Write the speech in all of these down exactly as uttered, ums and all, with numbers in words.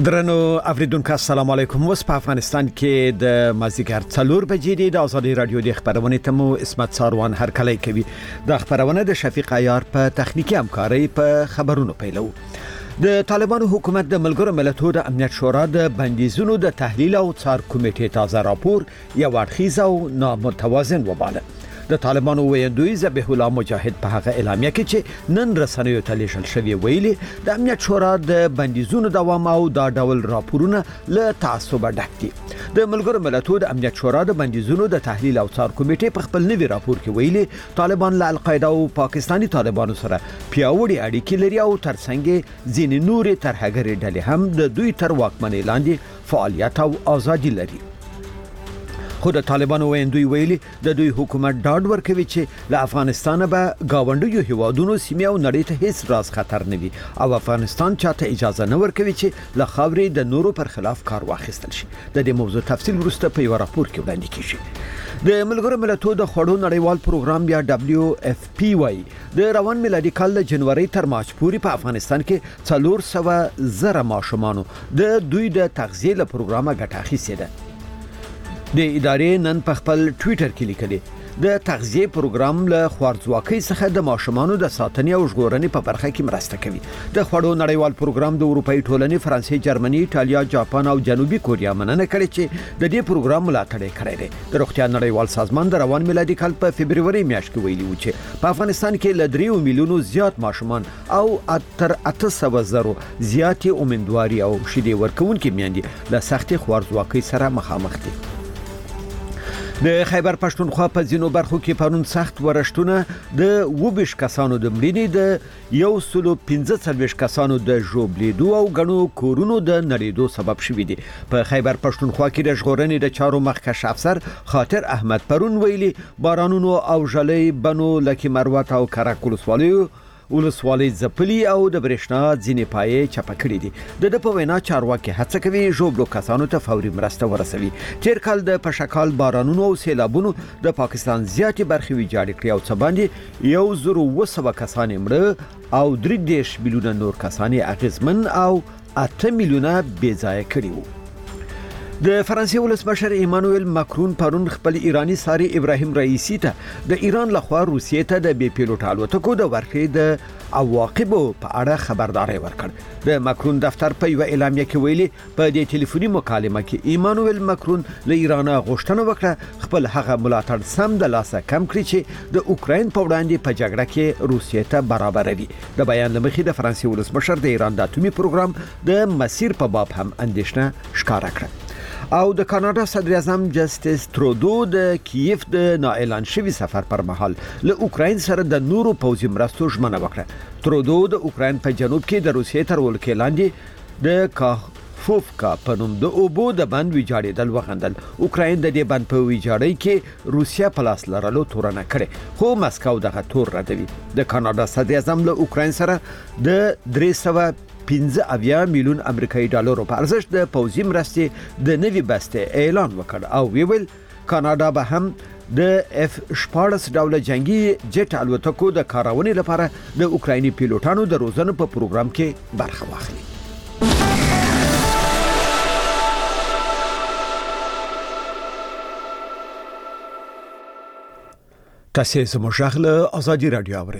درنو اوریدونکو السلام علیکم. اوس په افغانستان کې د مازیګر څلور بجې دی. د آزادي رادیو د خبرونه ته مو اسمت ساروان هرکلی کوي. د خبرونه د شفیق عیار په تخنیکی همکاري په خبرونو پیلو. د طالبانو حکومت د ملګرو ملتونو د امنیت شورا د بندیزونو د تحلیل او څار کمیټې تازه راپور یو اړخیز او نامتوازن وباله. د طالبانو ویاندوی ذبیح الله مجاهد په هغه اعلامیه کې چې نن رسنیو ته لیږل شوی ویلي د امنیت شورا د بندیزونو دوام او دا ډول راپورونه له تعصب ډک دي. د ملګرو ملتونو د امنیت شورا د بندیزونو د تحلیل او څار کمیټې په خپل نوي راپور کې ویلي طالبان له القاعده او پاکستاني طالبانو سره پیاوړي اړیکې لري او ترڅنګ ځینې نورې ترهګرې ډلې هم د دوی تر واکمنۍ لاندې فعالیت او ازادي لري. خو د طالبانو ویاندوی ویلي د دوی حکومت ډاډ ورکوي چې له افغانستان به گاونډیو هیوادونو سیمه او نړۍ ته هیڅ راز خطر نه وي او افغانستان چاته اجازه نه ورکوي چې له خاورې د نورو پر خلاف کار واخیستل شي. د دې موضوع تفصیل وروسته په یو راپور کې وړاندې کیږي. د ملګرو ملتونو د خوړو نړیوال پروګرام یا دبليو اف پی واي د روان میلادي کال د جنوري تر مارچ پورې په افغانستان کې څلور سوه زره ماشومان د دوی د تغذیه له پروګرامه ګټه اخیستې ده. د ادارې نن په خپل ټوئیټر کې لیکلي د تغذیه پروګرام له خوارځواکۍ څخه د ماشومانو د ساتنې او ژغورنې په برخه کې مرسته کوي. د خوړو نړیوال پروګرام د اروپאי ټولنې فرانسې، جرمني، ایټالیا، جاپان او جنوبي کوریا مننه کړې چې د دې پروګرام ملاتړ کړی دی. د روغتیا نړیوال سازمان د روان میلادي کال په فبرवरी میاشت کې ویلي و چې په افغانستان کې له درې میلیونو زیات ماشومان او تر اته سوه زره زیات امیندواري او شیدې ورکوونکي میندې له سختې خوارځواکۍ سره مخامخ دي. د خیبر پښتونخوا په ځینو برخو کې پرون سخت ورښتونه د وبش کسانو د مړینې د یو سلو پنځه څلوېښت کسانو د ژوبلیدو او غنو کورونو د نړیدو سبب شوی دي. په خیبر پښتونخوا کې د ژغورنې د چارو مخکښ افسر خاطر احمد پرون ویلي بارانونو او ژلۍ بنو لکه مروت او کرک ولسوالیو ولسوالۍ ځپلي او د برېښنا ځینې پایې چپه کړې دي. د د په وینا چارواکي هڅه کوي ژوبلو کسانو ته فوري مرسته ورسوي. تیر کال د پشکال بارانونو او سیلابونو د پاکستان زیاتې برخې ویجاړې کړې او څه باندې یو زر اوه سوه کسان مړه او درې دېرش میلیونه نور کسان اغیزمن او اته میلیونه بې ځایه کړي وو. د فرانسې ولسمشر ایمانوئل ماکرون پرون خپل ایرانی ساري ابراهیم رئیسی ته د ایران لخوا روسیې ته د بې پیلوټ الوتکو د ورکړې د عواقبو په اړه خبرداري ورکړ. د ماکرون دفتر په یو اعلامیه کې ویلي په دې ټلیفوني مکالمه کې ایمانوئل ماکرون له ایران غوښتنه وکړه خپل هغه ملاتړ سم د لاسه کم کړي چې د اوکراین په وړاندې په جګړه کې روسیې ته برابروي. د بیان لمخې د فرانسې ولسمشر د ایران د اټومي پروګرام د مسیر په باب هم اندېښنه ښکاره کړه. او د کاناډا صدر اعظم جسټس ترودو د کیف د نااعلان شوی سفر پر مهال له اوکراین سره د نورو پوځي مرستو ژمنه وکړه. ترودو د اوکراین په جنوب کې د روسیې تر ولکې لاندې د کاخوفکا په نوم د اوبو د بند ویجاړېدل وغندل. اوکراین د دې بند په ویجاړۍ کې روسیا په لاس لرلو تورنه کړې خو مسکو دغه تور ردوي. د کاناډا صدر اعظم له اوکراین سره د درې سوه پنځه اویا میلیون امریکایي ډالرو په ارزښت د پوځي مرستې د نوي بسته اعلان وکړ او ویل کاناډا به هم د اف شپاړس ډوله جنگي جټ الوتکو د کارونې لپاره د اوکرایني پیلوټانو د روزنې په پروګرام کې برخه واخلي. تاسو زموږ غږ آزادي رادیو اورئ.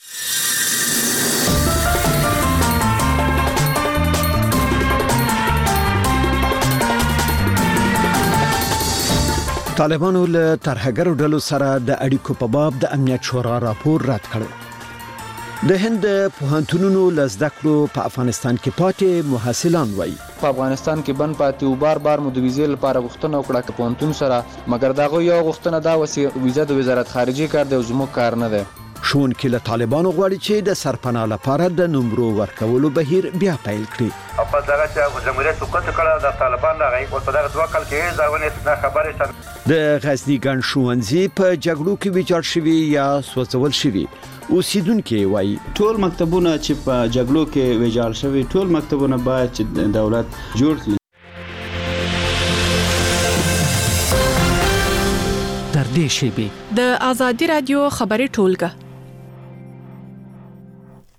طالبانو له ترهګرو ډلو سره د اړیکو په باب د امنیت شورا راپور رد کړ. د هند پوهنتونونو لزده کړو په افغانستان کې پاتې محصلان وایي په افغانستان کې بن پاتې او بار بار مو د ویزې لپاره غوښتنه وکړه په پوهنتون سره مګر دغه یو غوښتنه دا وسی ویزه د وزارت خارجه کار دی او زموږ کار نه دی. شون کې له طالبانو غواړي چې د سرپناه لپاره د نمبرو ورکولو بهیر بیا پیل کړي. په دغه چې جمهوریت حکومت کړه د طالبان راغی او په دغه دوه کال کې ځاونه خبره شوه. د غزنی ګڼ ښوونځي په جګړو کې ویجاړ شوي یا سوځول شوي. اوسیدونکو وایي ټول مکتبونه چې په جګړو کې ویجاړ شوي ټول مکتبونه باید چې دولت جوړ کړي. در دې شیبې د آزادي رادیو خبري ټولګه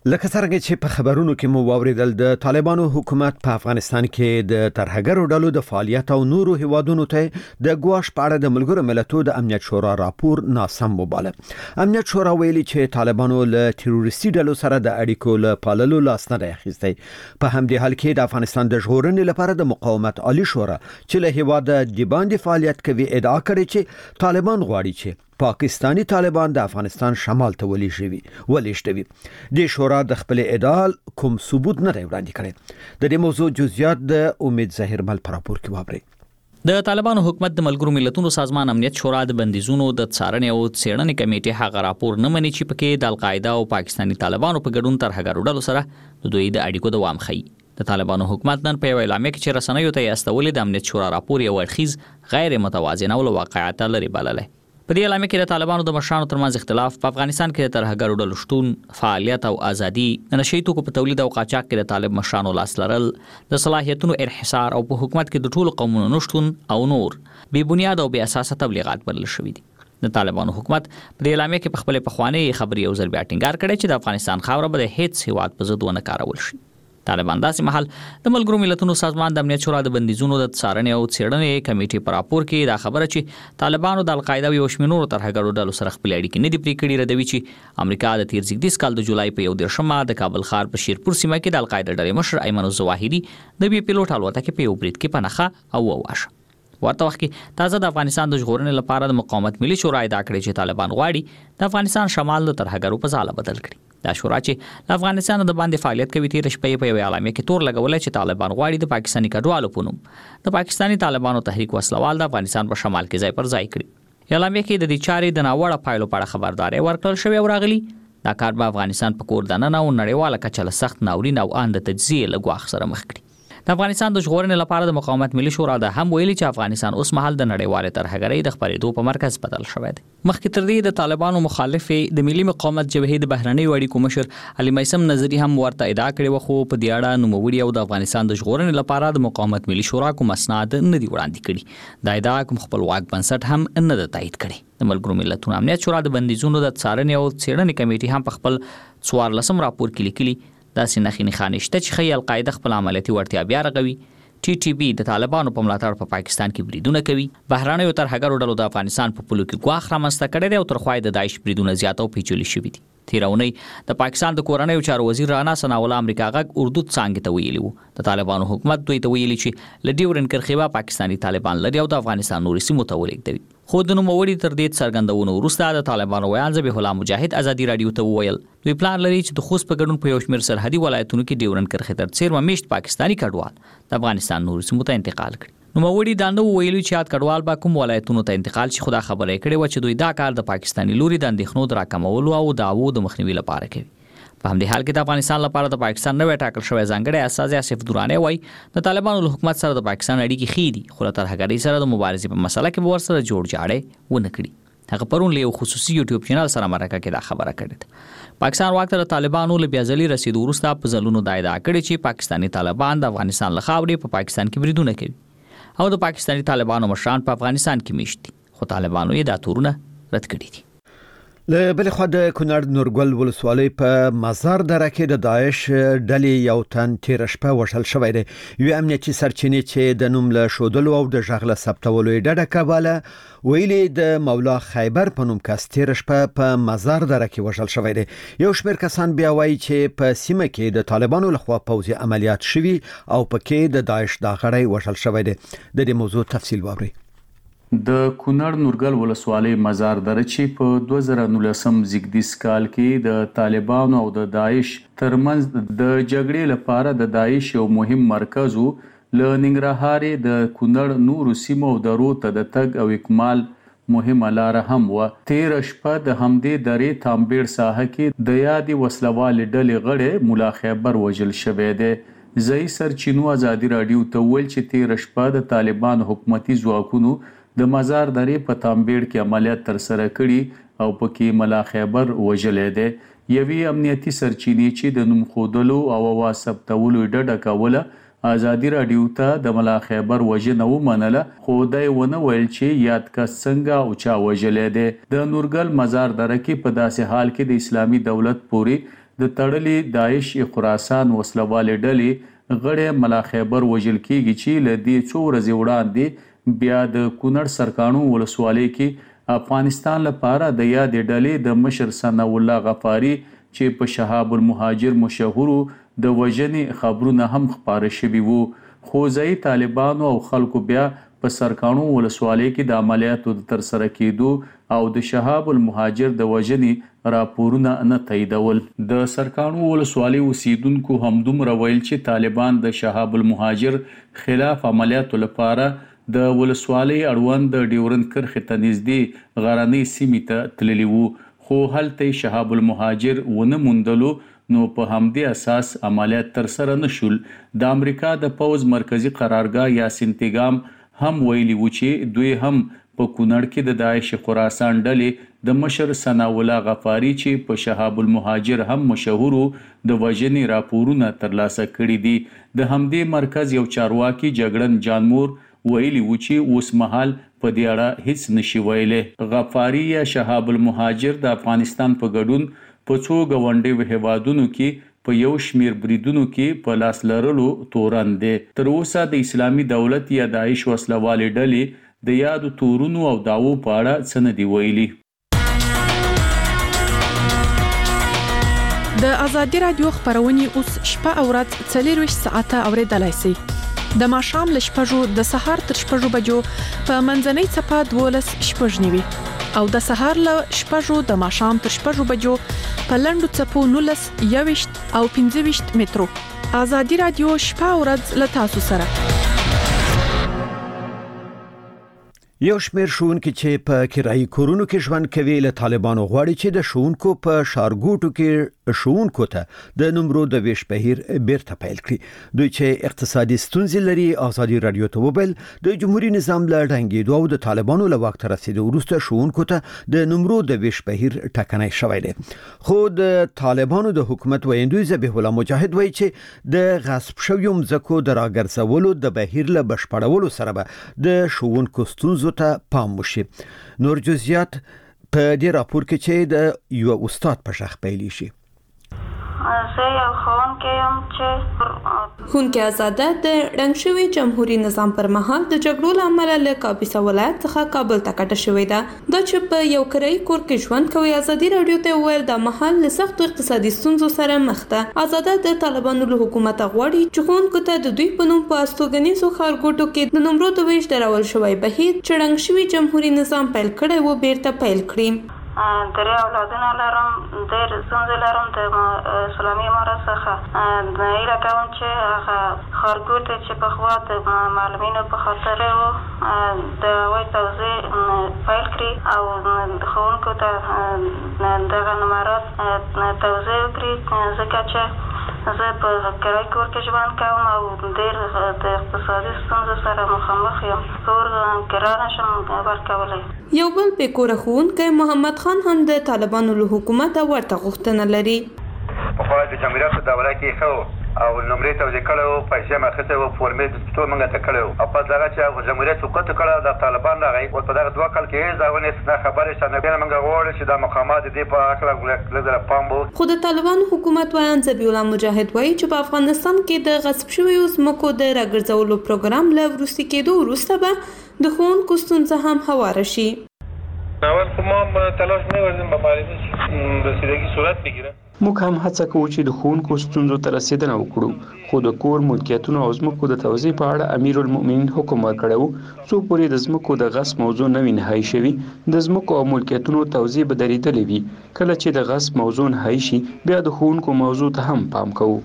لکه څنګه چې په خبرونو کې مو واوریدل د طالبانو حکومت په افغانستان کې د ترهګرو ډلو د فعالیت او نورو هیوادونو ته د ګواښ په اړه د ملګرو ملتونو د امنیت شورا راپور ناسم وباله. امنیت شورا ویلي چې طالبانو له تروریستي ډلو سره د اړیکو له پاللو لاس نه اخیستی. په همدې حال کې د افغانستان د ژغورنې لپاره د مقاومت عالی شورا چې له هیواد د باندې فعالیت کوي ادعا کړې چې طالبان غواړي چې پاکستانی طالبان د افغانستان شمال ته ولېږي ولېشتوي. د شورا د خپل ادعا کوم ثبوت نه وړاندې کړي. د دې موضوع جزئیات د امید ظاهرمل پر راپور کې وابري. د طالبانو حکومت د ملګرو ملتونو سازمان امنیت شورا د بندیزونو د څارنې او څېړنې کمیټې هغه راپور نه مني چې پکې د القاعده او پاکستانی طالبانو په ګډون ترهګرو ډلو سره د دوی د اړیکو دوام ښيي. د طالبانو حکومت نن په اعلامیه کې چې رسنیو ته استولې د امنیت شورا راپور یو اړخیز غیر متوازن او واقعیت لري بللی. په دې اعلامیه کې د طالبانو د مشرانو ترمنځ اختلاف، په افغانستان کې د ترهګرو ډلو شتون، فعالیت او ازادي، د نشئی توکو په تولید او قاچاق کې د طالب مشرانو لاس لرل، د صلاحیتونو انحصار او په حکومت کې د ټولو قومونو نشتون او نور بې بنیاد او بې اساسه تبلیغات بلل شوي دي. د طالبانو حکومت په دې اعلامیه کې په خپل پخوانی خبري او ځل بیا ټینګار کړی چې د افغانستان خاوره به د هیڅ هیواد په ضد ونه کارول شي. طالبان داسې مهال د ملګرو ملتونو سازمان د امنیت شورا د بندیزونو د څارنې او څېړنې کمیټې په راپور کې دا خبره چې طالبانو د القاعده او شمنورو ترهګرو ډلو سره خپل اړیکې نه دي پرې کړې ردوي چې امریکا د تیر زیږدیز کال د جولای په یو دېرشمه د کابل ښار په شیرپور سیمه کې د القاعده ډلې مشر ایمن الظواهري د بي پیلوټ الوتکې په یو برید کې پناخه او وواشه. ورته وخت کې تازه د افغانستان د ژغورنې لپاره د مقاومت ملي شورا ادعا کړې چې طالبان غواړي د افغانستان شمال د ترهګرو په ځاله بدل کړي. دا شورا چې د افغانستان د باندې فعالیت کوي تیر شپې په یو اعلامیه کې تور لګولای چې طالبان غواړي د پاکستاني کډوالو په نوم د پاکستاني طالبانو تحریک وسلوال د افغانستان په شمال کې ځای پر ځای کړي. اعلامیه کې د دې چارې د ناوړه پایلو په اړه خبرداري ورکړل شوې او راغلي دا کار به افغانستان په کور دننه او نړیواله کچه له سخت ناورین او ان د تجزیه له ګواښ سره مخ کړي. د افغانستان د ژغورنې لپاره د مقاومت ملي شورا د هم ویلي چې افغانستان اوس مهال د نړیوال ترهګرۍ د خپرېدو په مرکز بدل شوی دی. مخکې تر دې د طالبانو مخالف د ملي مقاومت جبهې د بهرنیو اړیکو مشر علي میثم نظری هم ورته ادعا کړې و، خو په دې اړه نوموړي او د افغانستان د ژغورنې لپاره د مقاومت ملي شورا کوم اسناد نه دي وړاندې کړي. دا ادعا کوم خپلواک بنسټ هم نه ده تایید کړې. د ملګرو ملتونو امنیت شورا د بندیزونو د څارنې او څېړنې کمیټې هم په خپل څوارلسم راپور کې لیکلي داسې نښې نښانې شته چې ښایي القاعده خپل عملیاتي وړتیا بیا رغوي. ټي ټي بي د طالبانو په ملاتړ په پاکستان کې بریدونه کوي. بهرانیو ترهګرو ډلو د افغانستان په پولو کې ګواښ رامنځته کړی دی او تر خوا د داعش بریدونه زیات او پیچلي شوي دي. تېره اونۍ د پاکستان د کورنیو چارو وزیر رانا ثناءالله امریکا غږ اردو څانګې ته ویلي وو د طالبانو حکومت دوی ته ویلي چې له ډیورن کرښې به پاکستاني طالبان لري او د افغانستان نورې سیمو ته ولېږدوي. خو د نوموړي تر دې څرګندونو وروسته د طالبانو ویان ذبیح الله مجاهد ازادي راډیو ته وویل دوی پلان لري چې د خوست په ګډون په یو شمېر سرحدي ولایتونو کې ډیورن کرښې تر څیرمه میشت پاکستاني کډوال د افغانستان نورې سیمو ته انتقال کړي. نوموړي دا نه ویلي چې یاد کډوال به کوم ولایتونو ته انتقال شي، خو دا خبره یې کړې وه چې دوی دا کار د پاکستاني لوري د اندېښنو د راکمولو او دعوو د مخنیوي لپاره کوي. په همدې حال کې د افغانستان لپاره د پاکستان نوی ټاکل شوی ځانګړی استازی آصف درانی وایي د طالبانو له حکومت سره د پاکستان اړیکې ښې دي، خو له ترهګرۍ سره د مبارزې په مسله کې به ورسره جوړ جاړی ونه کړي. هغه پرون له یو خصوصي یوټیوب چینل سره مرکه کې دا خبره کړې ده. پاکستان واک ته د طالبانو له بیا ځلي رسیدو وروسته په ځلونو دا ادعا کړې چې پاکستاني طالبان د افغانستان له خاورې په پاکستان کې بریدونه کوي او د پاکستاني طالبانو مشران په افغانستان کې میشت دي، خو طالبانو یې دا تورونه رد کړي دي. له بل خوا د کونړ نورګل ولسوالۍ په مزار دره کې د داعش ډلې یو تن تیر شپه وشل شوی دی. یو امنیتي سرچینې چې د نوم له شودلو او د ژغله ثبتولو ډډه کوله ویلي د مولا خیبر په نوم کس تیر شپه په مزار دره کې وشل شوی دی. یو شمېر کسان بیا وایي چې په سیمه کې د طالبانو لخوا پوځي عملیات شوي او پکې د داعش دا غړی وشل شوی دی. د دې موضوع تفصیل واورئ. د کونړ نورګل ولسوالۍ مزار دره چې په دوه زره نولسم زیږدیز کال کې د طالبانو او د داعش ترمنځ د جګړې لپاره د داعش یو مهم مرکز و، له ننګرهار د کونړ نورو سیمو درو ته د تګ او اکمال مهمه لار هم و. تیر شپه د همدې درې تامبېړ ساحه کې د یادې وسلوالې ډلې غړی مولا خیبر وژل شوی دی. ځایي سرچینو ازادي راډیو ته وویل چې تیر شپه د طالبان حکومتي ځواکونو د مزار درې په تامبېړ کې عملیات ترسره کړي او پکې مولا خیبر وژلی دی. یوې امنیتي سرچینې چې د نوم ښودلو او اواز ثبتولو ډډه کوله ازادي راډیو ته د مولا خیبر وژنه ومنله، خو دی ونه ویل چې یاد کس څنګه او چا وژلی دی. د نورګل مزار دره کې په داسې حال کې د اسلامي دولت پورې د تړلې داعش خراسان وسلوالې ډلې غړي ملا خیبر وژل کیږي چې له دې څو ورځې وړاندې بیا د کونړ سرکانو ولسوالۍ کې افغانستان لپاره د یادې ډلې د مشر ثنا الله غفاري چې په شهاب المهاجر مشهورو د وژنې خبرونه هم خپاره شوي وو، خو ځایي طالبانو او خلکو بیا په سرکانو ولسوالۍ کې د عملیاتو د ترسره کېدو او د شهاب المهاجر د وژنې راپورونه نه تاییدول. د سرکانو ولسوالۍ اوسیدونکو همدومره ویل چې طالبان د شهاب المهاجر خلاف عملیاتو لپاره د ولسوالۍ اړوند د ډیورند کرښې ته نږدې غرنۍ سیمې ته تللي وو، خو هلته شهاب المهاجر ونه موندلو، نو په همدې اساس عملیات ترسره نشول. د امریکا د پوز مرکزی قرارګاه یا سنتګام هم ویلي و چې دوی هم په کونړ کې د داعش خراسان ډلې د مشر ثنا الله غفاري چې په شهاب المهاجر هم مشهورو د وژنې راپورونه ترلاسه کړي دي. د همدې مرکز یو چارواکي جګړن جانمور ویلي و چې اوس مهال په دې اړه هیڅ نشي ویلی. غفاري یا شهاب المهاجر د افغانستان په ګډون په څو ګاونډیو هیوادونو کې په یو شمیر بریدونو کې په لاس لرلو تورن دی. تر اوسه د اسلامي دولت یا داعش وسلوالې ډلې د یادو تورونو او داوو په اړه څه نه دي ویلي. د ازادي رادیو خبرونه اوس شپه او ورځ څلور ساعته اوریدلای شئ. د ماښام له شپږو د سهار تر شپږو بجو په منځنۍ څپه دولس شپږ نیوي او د سهار له شپږو د ماښام تر شپږو بجو په لنډو څپو نولس یويشت او پنځه ویشت مترو. ازادي رادیو شپه او ورځ له تاسو سره. یو شمیر ښوونکي چې په کرایي کورونو کې ژوند کوي له طالبانو غواړي چې د ښوونکو په ښارګوټو کې ښوونکو ته د نمرو د ویش بهیر بیرته پیل کړي. دوی چې اقتصادي ستونزې لري ازادي رادیو ته وویل د جمهوریت نظام له ړنګېدو او د طالبانو له واک ته رسیدو وروسته ښوونکو ته د نمرو د ویش بهیر ټکنی شوی دی. خو د طالبانو د حکومت ویندوی ذبیح الله مجاهد وایي چې د غصب شویو مځکو د راګرځولو د بهیر له بشپړولو سره به د ښوونکو ستونزو ته پام وشي. نور جزئیات په دې راپور کې چې د یو استاد په شخ پیلی شي. زه یو ښوونکی یم چې ښوونکی آزاده د ړنګ شوي جمهوریت نظام پر مهال د جګړو له امله له کاپیسا ولایت څخه کابل ته کډه شوې ده. دا چې په یو کرایي کور کې ژوند کوي ازادي رادیو ته وویل دا مهال له سختو اقتصادي ستونزو سره مخ ده. آزاده د طالبانو له حکومت غواړي چې ښوونکو ته د دوی په نوم په استوګنیزو ښارګوټو کې د نمرو د ویش د راول شوی بهیر چې ړنګ شوي جمهوریت نظام پیل کړی و بیرته پیل کړي. درې اولادونه لرم، ډېر ستونزې لرم د اسلامي امارت څخه. هیله کوم چې هغه ښارګوټی چې پخوا د معلمینو په خاطر و د هغوی توزیع پیل کړي او ښوونکو ته دغه نمرات توزیع وکړي، ځکه چې زه په کرایي کور کې ژوند کوم او ډېر د اقتصادي ستونزو سره مخامخ یم. کور کرایه نشم ورکولی. یو بل بې کوره ښوونکی محمد خان هم د طالبانو له حکومته ورته غوښتنه لري. پخوا د جمهوریت په دوره کې ښه او نمرې توزیع کړی و، پیسې مې اخیستی و، فورمې ټول موږ ته کړی و، او پس دغه چې جمهوریت سقوط کړی د طالبان راغی، اوس په دغه دوه کال کې هېڅ دا ونې نه خبرې شته. نو بیا موږ غواړو چې دا مقامات د دې په هکله لږ ځله پام وکړو. خو د طالبانو حکومت ویان ذبیح الله مجاهد وایي چې په افغانستان کې د غصب شویو ځمکو د راګرځولو پروګرام له وروستي کېدو وروسته به د ښوونکو ستونزه هم هواره شي. اول خو ما تلاش نه ورزم به مبارزه رسیدگی صورت بگیره. موږ هم هڅه کوو چې د ښوونکو ستونزو ته رسیدنه وکړو، خو د کور ملکیتونو او ځمکو د توزیع په اړه امیر المؤمنین حکم ورکړی و څو پورې د ځمکو د غصب موضوع نه وي نهایي شوي. د ځمکو او ملکیتونو توزیع به درېدلې وي. کله چې د غصب موضوع نهایي شي بیا د ښوونکو موضوع ته هم پام کوو.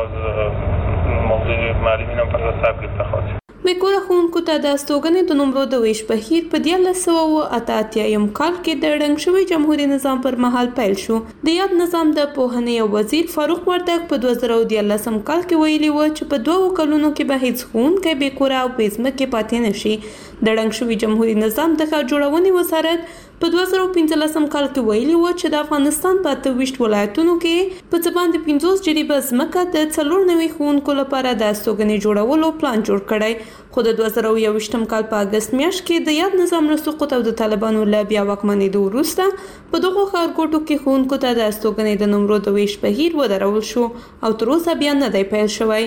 بیکوره ښوونکو ته د استوګنې د نمرو د ویش بهیر په دیارلس سوه اته اتیایم کال کې د ړنګ شوي جمهوریت نظام پر مهال پیل شو. د یاد نظام د پوهنې وزیر فاروق وردګ په دوه زره دیارلسم کال کې ویلي و چې په دوو کلونو کې به هیڅ ښوونکی بیکوره او بې ځمکې پاتې نه شي. د ړنګ شوي جمهوریت نظام د ښار جوړونې وزارت په دوه زره پنځلسم کال کې ویلي و چې د افغانستان په اته ویشت ولایتونو کې په څه باندې پنځوس جریبه ځمکه د څلور نوي ښوونکو لپاره د استوګنې جوړولو پلان جوړ کړی، خو د دوه زره یوویشتم کال په اګست میاشت کې د یاد نظام له سقوط او د طالبانو له بیا واکمنېدو وروسته په دغو ښارګوټو کې ښوونکو ته د استوګنې د نمرو د ویش بهیر ودرول شو او تر اوسه بیا نه دی پیل شوی.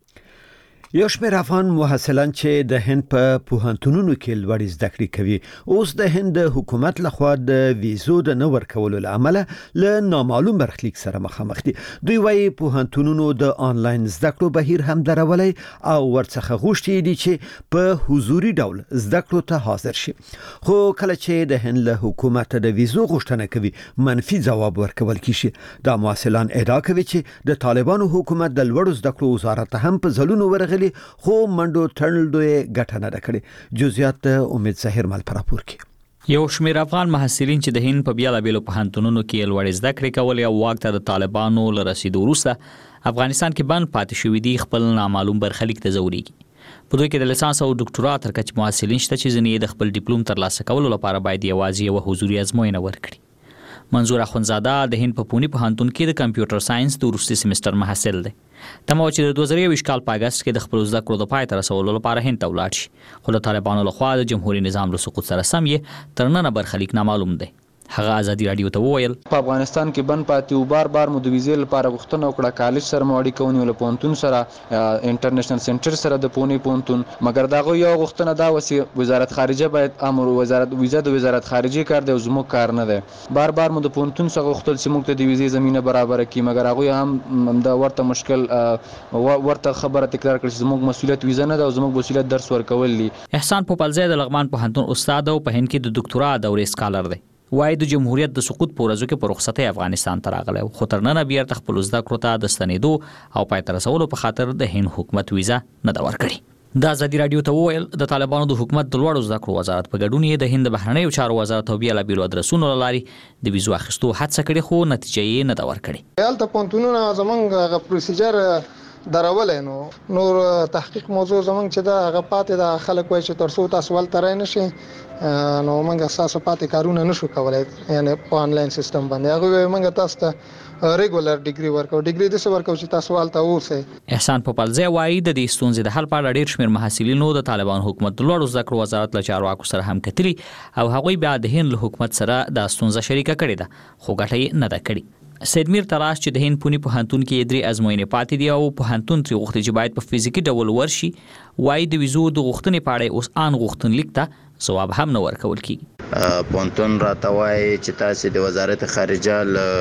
یو شمېر افغان محصلان چې د هند په پوهنتونونو کې لوړې زده کړې کوي اوس د هند حکومت لخوا د ویزو د نه ورکولو له امله له نامعلوم برخلیک سره مخامخ دي. دوی وايي پوهنتونونو د آنلاین زده کړو بهیر هم درولای او ورڅخه غوښتي دي چې په حضوري ډول زده کړو ته حاضر شي، خو کله چې د هند له حکومت د ویزو غوښتنه کوي منفي ځواب ورکول کیږي. دا محصلان ادعا کوي چې د طالبانو حکومت د لوړو زده کړو وزارت هم په ځلونو ورغلي خو منډو تړلډوي ګټه نه کړې. جزئیات امید ظاهر مال پر راپور کې. یو شمېر افغان محصلین چې د هند په بیلابېلو پوهنتونونو کې لوړې زده کړې کولې او واک ته د طالبانو له رسیدو وروسته افغانستان کې بند پاتې شوي دي خپل نامعلوم برخلیک ته ځورېږي. په دوی کې د لیسانس او ډاکټرا تر کچې محصلین شته چې ځینې د خپل ډیپلوم ترلاسه کولو لپاره باید یوازې یوه حضوري ازموینه ورکړي. منظور اخونزاده د هند په پونی پوهنتون کې د کمپیوټر ساينس د وروستي سیمستر محصل دی. تمه چې د دوه زره یوویشت کال په اګست کې د خپل زده کړو د پای ته رسولو لپاره هند ته ولاړ شي، خو د طالبانو لخوا د جمهوریت نظام له سقوط سره سم یې تر ننه برخلیک نامعلوم دی. هغه ازادي رادیو ته وویل په افغانستان کې بند پاتې او بار بار مو د ویزې لپاره غوښتنه وکړه، کالج سره مو اړیکه ونیوله، پوهنتون سره، انټرنیشنل سنټر سره د پونی پوهنتون، مګر دغه یو غوښتنه دا وسی وزارت خارجه باید امر وزارت ویزه د وزارت خارجه کار دی او زموږ کار نه دی. بار بار مو د پوهنتون څخه غوښتل چې موږ ته د ویزې زمينه برابر کړي، مګر هغه هم د ورته مشکل ورته خبره تکرار کړي چې زموږ مسولیت ویزه نه ده او زموږ مسولیت درس ورکول دي. احسان پوپلزی د لغمان پوهنتون استاد او په هند کې د ډاکټرا دورې سکالر دی. وای د جمهوریت د سقوط په ورځو کې په رخصتۍ افغانستان ته راغلی، خو تر ننه بیا خپل زده کړو ته د ستنېدو او پای ته رسولو په خاطر د هند حکومت ویزه نه ده ورکړې. د ازادي رادیو ته وویل د طالبانو د حکومت د لوړو زده کړو وزارت په ګډون یې د هند بهرنیو چارو وزارت او بیلابېلو ادرسونو له لارې د ویزو اخیستو هڅه کړې، خو نتیجه یې نه ده ورکړې. هلته پوهنتونونه زموږ هغه پروسیجر درولې نو نور تحقیق موضوع زمونږ چې دا هغه پاتې د خلک وایي چې تر څو تاسو ول ترای نشي نو موږ اساسه پاتې کارونه نشو کولای، یعنی په آنلاین سیستم باندې هغه موږ تاسو ته ریګولر ډیګري ورکو ډیګري د څه ورکو چې تاسو والته اوسئ. احسان پوپلزی وایي د دې ستونزې د حل په اړه ډېر شمېر محصلینو د طالبان حکومت د لوړو زده کړو وزارت له چارواکو سره هم کتلي او هغوی بیا د هند له حکومت سره د ستونزه شریکه کړې ده، خو ګټه یې نه ده کړې. سیدمیر تراش چې د هند پونی پوهنتون کې درې ازموینې پاتې دي او پوهنتون ترې غوښتي چې باید په فزیکي ډول ورشي، وایي د ویزو د غوښتنې په اړه اوس ان غوښتنلیک ته ځواب هم نه ورکول کیږي. پوهنتون راته وایي چې تاسو د وزارت خارجه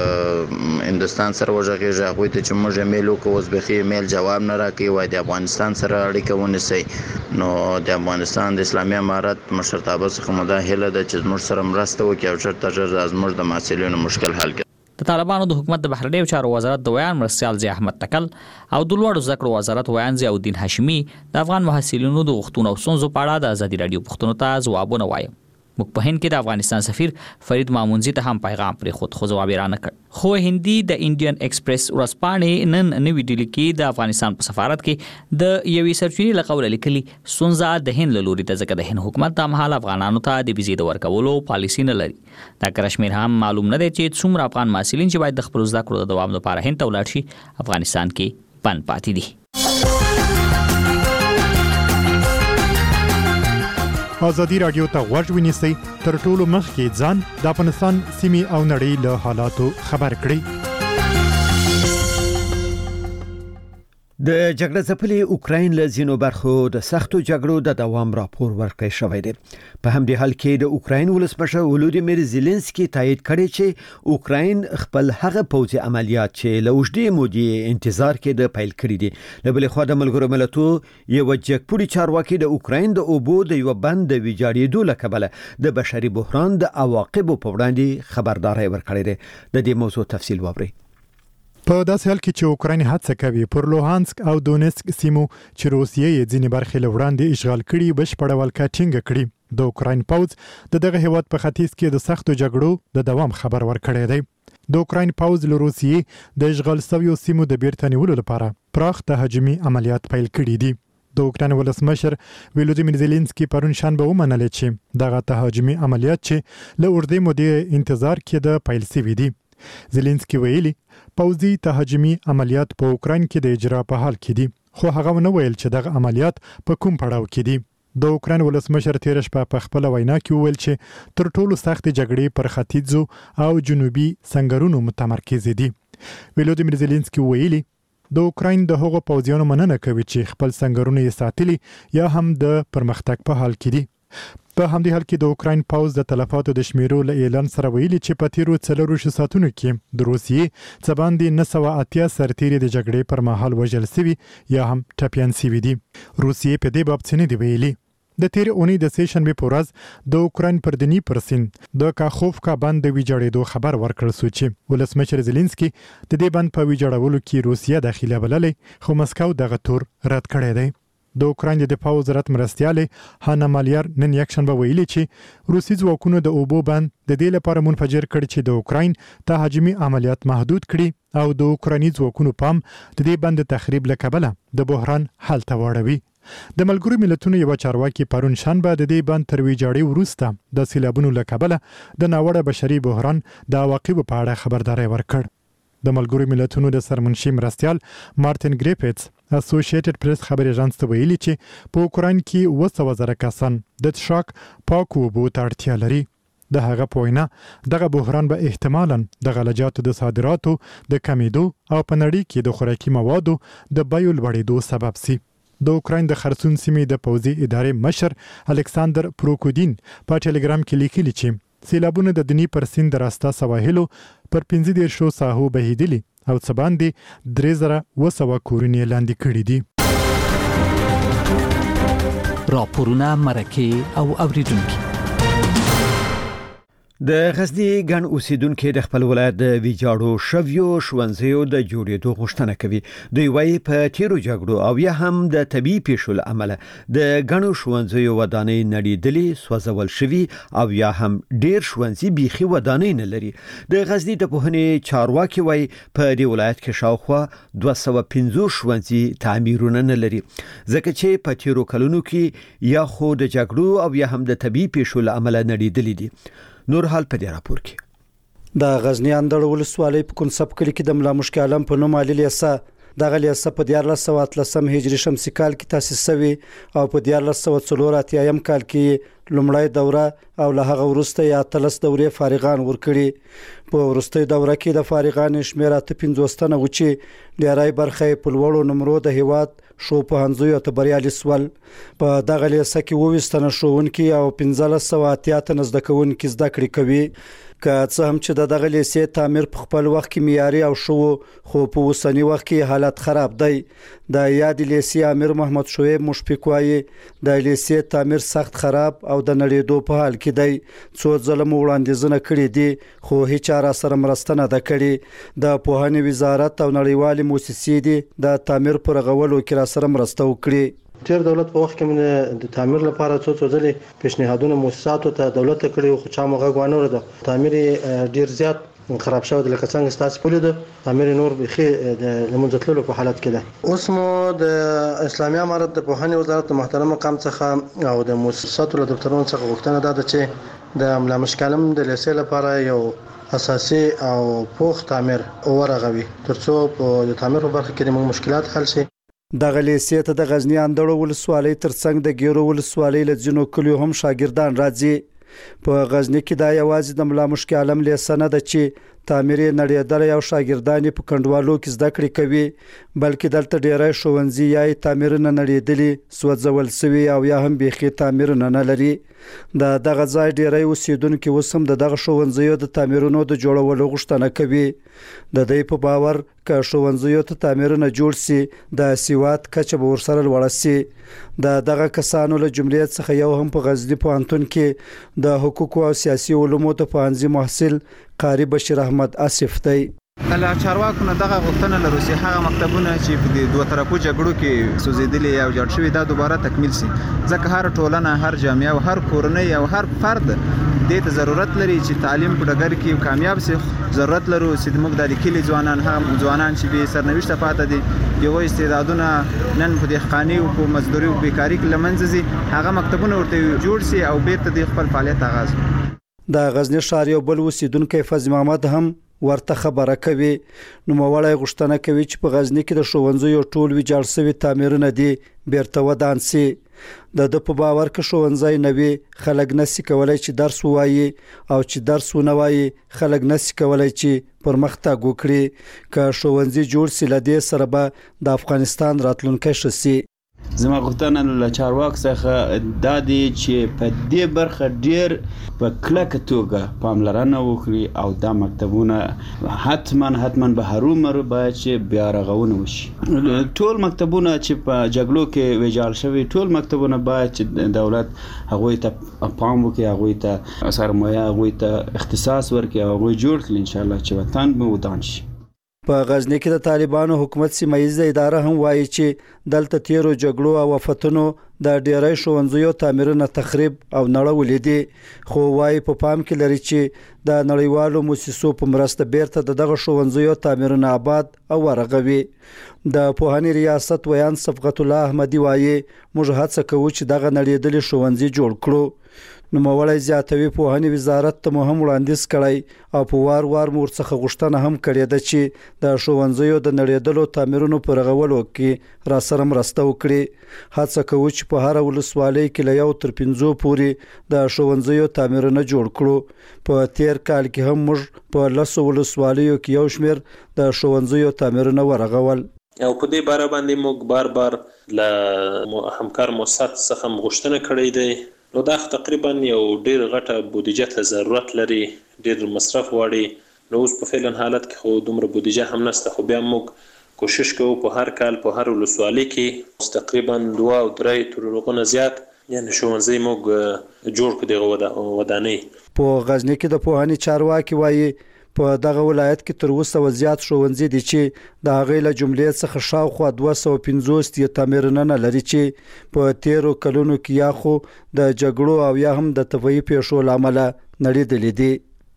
له هندستان سره وژغېږئ، هغوی ته چې موږ ایمیل وکړو اوس بیخي ایمیل جواب نه راکوي، وایي د افغانستان سره اړیکه ونیسئ. نو د افغانستان د اسلامي امارت مشرتابه څخه مو دا هیله ده چې زموږ سره مرسته وکړي او ژر تر ژره زموږ د محصلینو مشکل حل کړي. د طالبانو د حکومت د بهرنیو چارو وزارت د ویان مرستیال ضیاء احمد تکل او د لوړو زده کړو وزارت ویان ضیاء الدین هاشمي د افغان محصلینو د غوښتنو او ستونزو په اړه د ازادي رادیو پوښتنو ته ځوابونه وایي. موږ په هند کې د افغانستان سفیر فرید مامونزي ته هم پیغام پرې خود خو ځواب را نه کړ، خو هندي د انډین ایکسپریس ورځپاڼې نن نوې ډیلي کې د افغانستان په سفارت کې د یوې سرچینې له قوله لیکلي ستونزه د هند له لوري ته ځکه د هند حکومت د مهال افغانانو ته د ویزې د ورکولو پالیسي نه لري. دا کشمیر هم معلوم نه دی چې څومره افغان محصلین چې باید د خپل زده کړو د دوام لپاره هند ته ولاړ شي افغانستان کې بند پاتې دي. ازادي رادیو ته غوږ ونیسئ، تر ټولو مخکې ځان د افغانستان سیمې او نړۍ له حالاتو خبر کړئ. د جګړې ځپلي اوکراین له ځینو برخو د سختو جګړو د دوام راپور ورکړی شوی دی. په همدې حال کې د اوکراین ولسمشر ولودیمیر زيلنسکي تایید کړی چې اوکراین خپل هغه پوځي عملیات چې له اوږدې مودې انتظار کې د پیل کړی دي. له بلې خوا د ملګرو ملتونو یو جګپوړي چارواکي د اوکراین د اوبو د یو بند د ویجاړېدو له کبله د بشري بحران د عواقبو په وړاندې خبرداري ورکړې ده. د دې موضوع تفصیل واورئ. په داسې حال کې چې اوکراین هڅه کوي پر لوهانسک او دونیسک سیمو چې روسیې یې ځینې برخې له وړاندې اشغال کړي بشپړه ولکه ټینګه کړي. د اوکراین پوځ د دغه هیواد په ختیځ کې د سختو جګړو د دوام خبر ورکړی دی. د اوکراین پوځ له روسیې د اشغال شویو سیمو د بیرته نیولو لپاره پراخ تهاجمي عملیات پیل کړي دي. د اوکراین ولسمشر ولودیمیر زيلنسکي پرون شنبه ومنل چې دغه تهاجمي عملیات چې له اوږدې مودې انتظار کېده پیل شوي دي. زيلنسکي ویلي پوځي تهاجمي عملیات په اوکراین کې د اجرا په حال کې دي، خو هغه ونه ویل چې دغه عملیات په کوم پړاو کې دي. د اوکراین ولسمشر تیر شپه په خپل وینا کې وویل چې تر ټولو سخت جګړې پر ختیځو او جنوبي سنگرونو متمرکز دي. ولودیمیر زيلنسکي ویلي د اوکراین د هغو پوځیانو مننه کوي چې خپل سنگرونه یې ساتلي یا هم د پرمختګ په حال کې دي. په همدې حال کې د اوکراین پوځ د تلفاتو د شمیرو له اعلان سره ویلي چې په تیرو څلورو ساعتونو کې د روسیې څه باندې نه سوه اتیا سرتیري د جګړې پر مهال وژل شوي یا هم ټپیان شوي دي. روسیې په دې باب څه نه دي ویلي. د تیر اونۍ د سې شنبې په ورځ د اوکراین پر دني پر سیند د کاخوفکا بند د ویجاړېدو خبر ورکړل شو چې ولسمشر زيلنسکي د دې بند په ویجاړولو کې روسیه داخله بللې، خو مسکو دغه تور رد کړی دی. د اوکراین د دفاع وزارت مرستیالې هانا مالیار نن یکشنبه ویلي چې روسي ځواکونو د اوبو بند د دې لپاره منفجر کړ چې د اوکراین تهاجمي عملیات محدود کړي او د اوکرایني ځواکونو پام د دې بند تخریب له کبله د بحران حل ته واړوي. د ملګرو ملتونو یو چارواکي پرون شنبه د دې بند تر ویجاړۍ وروسته د سیلابونو له کبله د ناوړه بشري بحران د عواقبو په اړه خبرداري ورکړ. د ملګرو ملتونو د سرمنشي مرستیال مارټین ګریفټس اسوسییټډ پریس خبري اژانس ته ویلي چې په اوکراین کې اوه سوه زره کسان د څښاک پاکو اوبو ته اړتیا لري. د هغه په وینا دغه بحران به احتمالاً د غلجاتو د صادراتو د کمیدو او په نړۍ کې د خوراکي موادو د بیو لوړېدو سبب شي. د اوکراین د خرسون سیمې د پوځي ادارې مشر الکساندر پروکودین په ټلګرام کې لیکلي چې سیلابونه د دني پر سیند راسته سواحلو پر پنځه دیرشو ساحو بهیدلي او څه باندې درې زره اوه سوه کورونه لاندې کړي دي. راپورونه مرکه او اوریدونکو د غزنی ګڼ اوسیدونکو د خپل ولایت د ویجاړو شویو ښوونځیو د جوړېدو غوښتنه کوي. دوی وايي په تیرو جګړو او یا هم د طبي پیښو له امله د ګڼو ښوونځیو ودانۍ نړېدلې، سوځول شوي او یا هم ډیر ښوونځي بیخي ودانۍ نه لري. د غزنی د پوهنې چارواکي وايي په دې ولایت کې شاوخوا دوه سوه پنځوس ښوونځي تعمیرونه نه لري، ځکه چې په تیرو کلونو کې یا خو د جګړو او یا هم د طبي پیښو له امله نړېدلې دي. نور حال په دې راپور کې د غزنی اندړ ولسوالۍ په کنسب کلی کې د ملا مشکل عالم په نوم علي لیسا دغه لیسا په دیارلس سوه اتلسم هجري شمسي کال کې تاسیس شوی او په دیارلس سوه څلور اتیایم کال کې لومړی دوره او له هغه وروسته یا اتلس دورې فارغان ورکړي. په وروستۍ دوره کې د فارغان شمېر اته پنځوس تنه و چې ډېری برخه په لوړو نمرو د هیواد شو په هنځوي او بریالي سول. په دغه لیسه کې اووه ویشت تنه ښوونکي او پنځلس سوه اتیا تنه زده کوونکي زده کړې کوي. که څه هم چې د دغه لیسې تعمیر په خپل وخت کې معیاري او شو، خو په اوسنی وخت کې حالت خراب دی. د یاد لیسې امیر محمد شعیب مشفق وايي د لیسې تعمیر سخت خراب او د نړېدو په حال کې دی. څو ځله مو وړاندیزونه کړي دي خو هیڅ چا سره مرسته نه ده کړې. د پوهنې وزارت او نړیوالې موسسې دي د تعمیر پر غولو کې را سره مرسته وکړي. تیر دولت په وخت کې موږ د تعمیر لپاره څو څو ځلې پیشنهادونه مؤسساتو ته دولت کړي خو چا موږ غوښنه ورده تعمیر ډیر زیات خراب شوی د لکه څنګه ستاسو په لیدو تعمیر نور بخي د لمنځتلو په حالت کې ده. اوس مو د اسلامي امارت د پوهنې وزارت محترم مقام څخه او د مؤسساتو له دفترونو څخه غوښتنه ده چې د ملا مشکل عالم د لیسې لپاره یو اساسي او پوخ تعمیر ورغوي ترڅو په تعمیر په برخه کې د مشکلات حل شي. دغه لیسې ته د غزنی اندړو ولسوالۍ ترڅنګ د ګیرو ولسوالۍ له ځینو کلیو هم شاګردان راځي. په غزنی کې دا یوازې د ملا مشکل عالم لیسه نه ده چې تعمیر نړیدل او شاګردان په کندوالو کې زده کړې کوي، بلکې دلته ډیری ښوونځي یا تعمیر نه نړیدلي، سوځول شوي او یا هم بیخي تعمیر نه نه لري. د دغه ځای ډیری اوسیدونکو اوس هم دغه ښوونځیو د تعمیرونو د جوړولو غوښتنه کوي. د دوی په باور که ښوونځیو ته تعمیرونه جوړ شي د سواد کچه به ورسره لوړه شي. د دغه کسانو له جملې څخه یو هم په غزنی پوهنتون کې د حقوقو او سیاسي علومو ته پوهنځي محصل قاری بشیر احمد آصف دی. کله چارواکو نه دغه غوښتنه لرو چې هغه مکتبونه چې په دوه طرفو جګړو کې سوزیدلي او جوړ شوي دا دوباره تکمیل شي ځکه هر ټولنه هر جامعه او هر کورنۍ او هر فرد دې ته ضرورت لري چې تعلیم په ډګر کې کامیاب شي ضرورت لرو چې موږ د لیکلي ځوانان هم ځوانان چې به سرنوشت پاتې دي یو استعدادونه نن په دهقاني او په مزدوري او بیکاری کې لمنځي هغه مکتبونه ورته جوړ شي او بیرته د خپل فعالیت آغاز د غزنی ښار یو بل اوسیدونکو فضل محمد هم ورته خبره کوي نو موړی غشتنه کوي چې په غزنی کې د ښوونځیو ټول ویجاړ شوی تعمیرونه دي بیرته ودان سي د د په باور کې ښوونځی نوي خلک نسی کولای چې درس وایي او چې درس ونه وایي خلک نسی کولای چې پرمختګ وکړي که ښوونځي جوړ سي لدې سره به د افغانستان راتلونکي شسي زما غوښتنه له چارواکو څخه دا دی چې په دې برخه ډیر په کلکه توګه پاملرنه وکړي او دا مکتبونه حتما حتما به هرومرو باید چې بیا رغونه وشي ټول مکتبونه چې په جګړو کې ویجاړ شوي ټول مکتبونه باید چې دولت هغوی ته پام وکړي هغوی ته سرمایه هغوی ته اختصاص ورکړي او هغوی جوړ کړي انشاءالله چې وطن به ودان شي په غزنی کې د طالبانو حکومت سیمایي اداره هم وایي چې دلته تیرو جګړو او وفتونو د ډیری ښوونځیو تعمیرونه تخریب او نړولې دي خو وایي په پام کې لري چې د نړیوالو مؤسسو په مرسته بیرته دغه ښوونځیو تعمیرونه آباد او ورغوي د پوهنې ریاست ویان صفقت الله احمدي وایي موږ هڅه کوو چې دغه نړیدلې ښوونځي جوړ کړو نو موړی زیاتوي پوهنې وزارت ته مهم وړاندیز کړی او په وار وار مورڅخه غوښتنه هم کړې ده چې د ښوونځیو د نړیدلو تعمیرونو پر غولو کې را سره مرسته وکړي هڅه کوو چې په هر ولسوالۍ کې له یو تر پنځو پورې د ښوونځیو تعمیرونه جوړ کړو په تیر کال کې هم موږ په لسو ولسوالیو کې یو شمېر د ښوونځیو تعمیرونه ورغول او په دې باره باندې موږ بار بار له همکار موسسات څخه غوښتنه کړې ده نو دا تقریبا یو ډیر غټه بودیجه ته ضرورت لري ډیر مصرف غواړي نو اوس په فعلا حالت کې خو دومره بودیجه هم نشته خو بیا موږ کوشش کوو په هر کال په هر ولسوالۍ کې تقریبا دوه او درې ترغونه زیات یعنی ښوونځي موږ جوړ کړو دغه ودانۍ په غزنی کې د پوهنې چارواکي وایي په دغه ولایت کې تر اوسه وضعیت ښوونځي دي چې د هغې له جملې څخه شاوخوا دوه سوه پنځوس یې تعمیرونه لري چې په تیرو کلونو کې یا خو د جګړو او یا هم د طبیعي پیښو له امله نړېدلي دي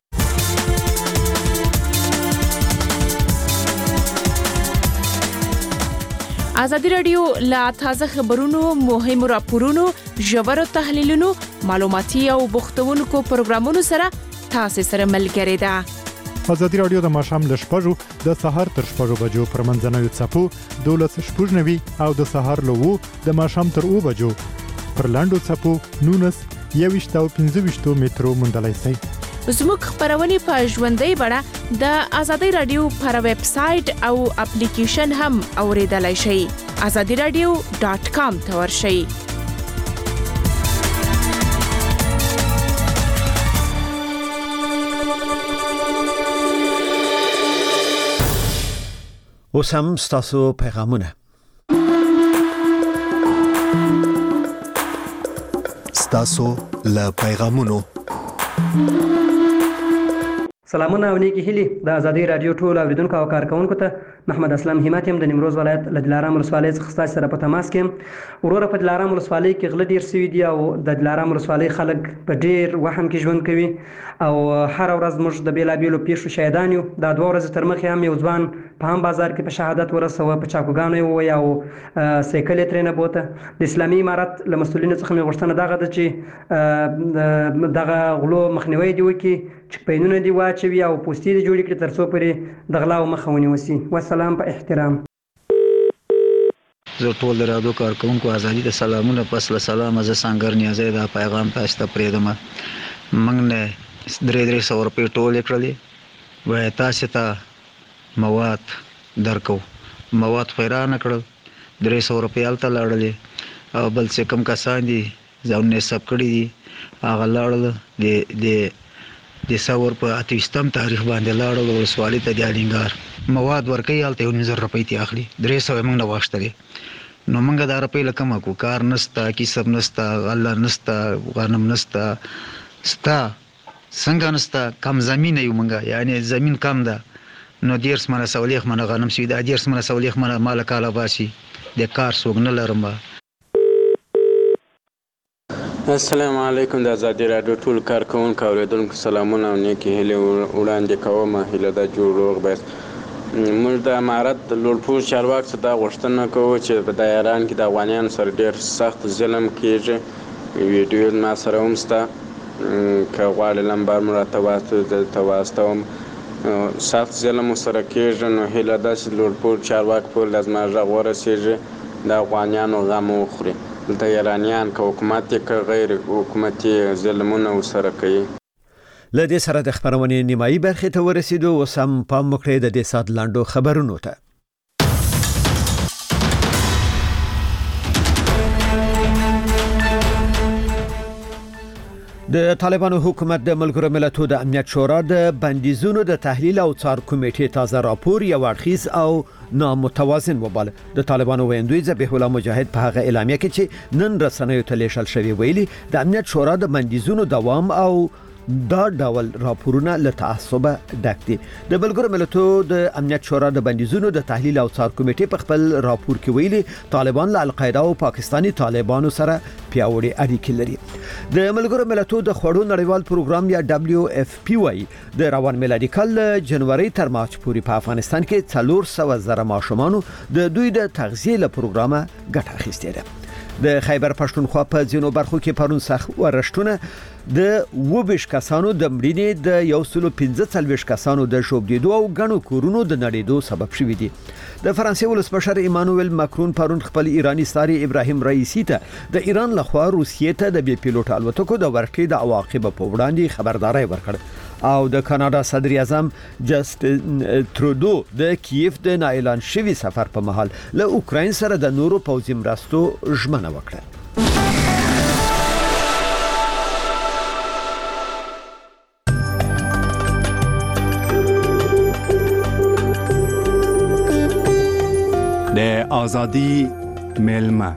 ازادي رادیو لا تازه خبرونو مهمو راپورونو ژورو تحلیلونو معلوماتي او بوختونکو پروګرامونو سره تاسو سره ملګری ده ازادي رادیو د ماښام ل شپږو د سهار تر شپږو بجو پر منځنوي څپو دولس شپږ نوي او د سهار له وو د ماښام تر اوو بجو پر لاندو څپو نونس یويشت او پنځه ویشت مترو مندلای سي زموږ خبرونه په ژوندۍ بڼه د ازادي رادیو پر ویب سټ او اپلیکیشن هم اوریدلای شئ azadi radio dot com ته ورشئ اوس هم ستاسو پیغامونه ستاسو له پیغامونو سلامونه او نیکی هیلي د ازادي رادیو ټول اوریدونکو او کارکونکو ته محمد اسلام همت يم د نیمروز ولایت له دلارام ولسوالۍ څخه ستاسو سره په تماس کې وروره په دلارام ولسوالۍ کې غله ډیر سوي دي او د دلارام ولسوالۍ خلک په ډیر وهم کې ژوند کوي او هر ورځ موږ د بیلابیلو پیښو شاهدان یو دا دوه ورځې تر مخکې هم یو ځوان په هم بازار کې په شهادت ورسوه په چاکوګانو یې ووایه او سایکل یې ترې نه بوته د اسلامي امارت له مسؤلینو څخه مې غوښتنه دغه ده چې دغه غلو مخنیوی دې وکړي چې پینونه دې واچوي او پوستې دې جوړې کړي تر څو پورې د غلاو مخه ونیوسي والسلام په احترام زه ټول د رادیو کارکونکو ازادي د سلامونه پس له سلام زه سانګر نیازی دا پیغام تاسو ته پرېږدم موږ نه درې درې سوه روپۍ ټولې کړلې وایي تاسو ته مواد درکو مواد خو یې رانه کړل درې سوه روپۍ هلته لاړلې او بل چې کوم کسان دي ځانونه یې ثبت کړي دي هغه لاړل د د څور په اته ویشتم تاریخ باندې لاړل ولسوالۍ ته د الینګار مواد ورکوي هلته یو نیم زره روپۍ ترې اخلي درې سوه یې موږ نه واخیستلې نو موږ دا روپۍ له کومه کړو کار نشته کسب نشته غله نشته غنم نشته ستا څنګه نشته کم زمینه یو موږ یعنې زمین کم ده نو دیرس منه سولیخ منه غنم شي دا دیرس منه سولیخ منه مال کاله باسي د کار سوګ نه لرم. السلام علیکم د آزادي رادیو ټول کارکونکو اوریدونکو سلامونه او نیکی هیلې وړاندې کوم. هیله د جوړ بس موږ د امارت د لوړپوړ چارواکو څخه دا غوښتنه کوو چې په ایران کې د افغانانو سره ډېر سخت ظلم کیږي. ویډیو ما سره هم شته که غواړې لمبر مو راته واستوم. سخت ظلم سره کیږي نو هیله ده چې لوړپوړ چارواکو پورې له زما غږ ورسیږي د افغانانو غم وخوري. دلته ایرانیان که حکومت یې که غیر حکومتي ظلمونه ورسره کوي. له دې سره د خبرونې نیمایي برخې ته ورسېدو. اوس هم پام وکړئ د دې ساعت لاندو خبرونو ته. د طالبانو حکومت د ملګرو ملتونو د امنیت شورا د بندیزونو د تحلیل او څار کمیټې تازه راپور یو اړخیز او نامتوازن وباله. د طالبانو ویندوی ذبیح الله مجاهد په هغه اعلامیه کې چې نن رسنیو ته لیږل شوی ویلي د امنیت شورا د بندیزونو دوام او دا ډول راپورونه له تعصب ډک دي. د ملګرو ملتونو د امنیت شورا د بندیزونو د تحلیل او څار کمیټې په خپل راپور کې ویلي طالبان له القاعده او پاکستاني طالبانو سره پیاوړي اړیکې لري. د ملګرو ملتونو د خوړو نړیوال پروګرام یا دبليو اف پی واي د روان میلادي کال جنوري تر مارچ پورې په افغانستان کې څلور سوه زره ماشومان د دوی د تغذیه له پروګرامه ګټه اخیستې ده. د خیبر پښتونخوا په ځینو برخو کې پرون سخت ورښتونه د وبش کسانو د مړینې د یو سل پنځه څلوېښت کسانو د شوبدیدو او غنو کورونو د نړیدو سبب شوی دی. د فرانسې ولسمشر ایمانوئل ماکرون پرون خپل ایرانی ساري ابراهیم رئیسی ته د ایران لخوا روسیې ته د بي پیلوټ الوتکو د ورکړې د عواقب په وړاندې خبرداري ورکړه. او د کاناډا صدر اعظم جسټین ترودو د کیف د نااعلان شوی سفر په مهال له اوکراین سره د نورو پوځي مرستو ژمنه وکړه. د آزادی ملما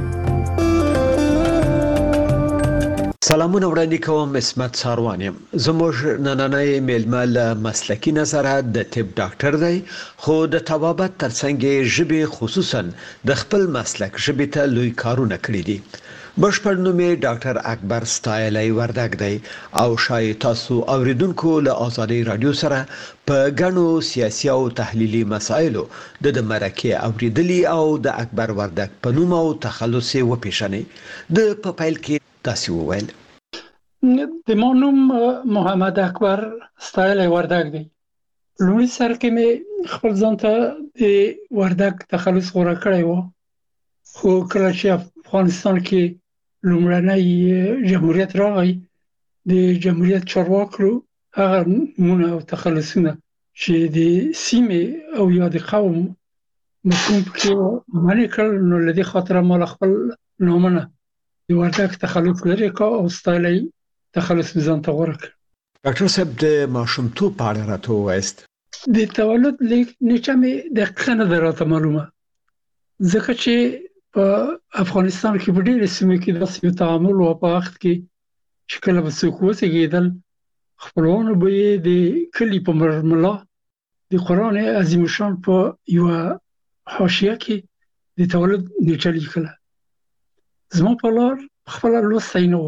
سلامونه وړاندې کوم. اسمت ساروان یم. زموږ نننۍ میلمه له مسلکی نظره د طب ډاکټر دی خو د طبابت ترڅنګ ژبه خصوصا د خپل مسلک ژبه ته لوی کارونه کړی دي. بشپړ نوم یې ډاکټر اکبر ستایلی وردګ دی او شاید تاسو اوریدونکو له آزادي رادیو سره په غنو سیاسي او تحلیلي مسایلو د مرکه اوریدلی او د اکبر وردګ په نوم او تخلص یې وپیژنې. د په پیل کې تاسو وویل د ما نوم محمد اکبر ستایلی وردګ دی. لومړی سر کې مې خپل ځان ته د وردګ تخلص غوړه کړی و خو کله چې افغانستان کې لومړنی جمهوریت راغی د جمهوریت چارواکو هغه نومونه او تخلصونه چې د سیمې او یا د قوم مفهوم کې معنی کړل نو لدې خاطر ما خپل نومونه د وردګ تخلص لري کا او ستایلی تخلص ځان ته غوړه کړ. ډاکټر صاحب د ماشومتوب په اړه راته ووایاست. د تولد نیټه مې دقیقه نه ده راته معلومه ځکه چې په افغانستان کې په ډېرو سیمو کې داسې یو تعامل و په وخت کې چې کله به څوک وزېږېدل خپلوانو به یې د کلي په مرملا د قرآن عظیم الشان په یوه حاشیه کې د تولد نیټه لیکله. زما پلار خپله لوستی نه و.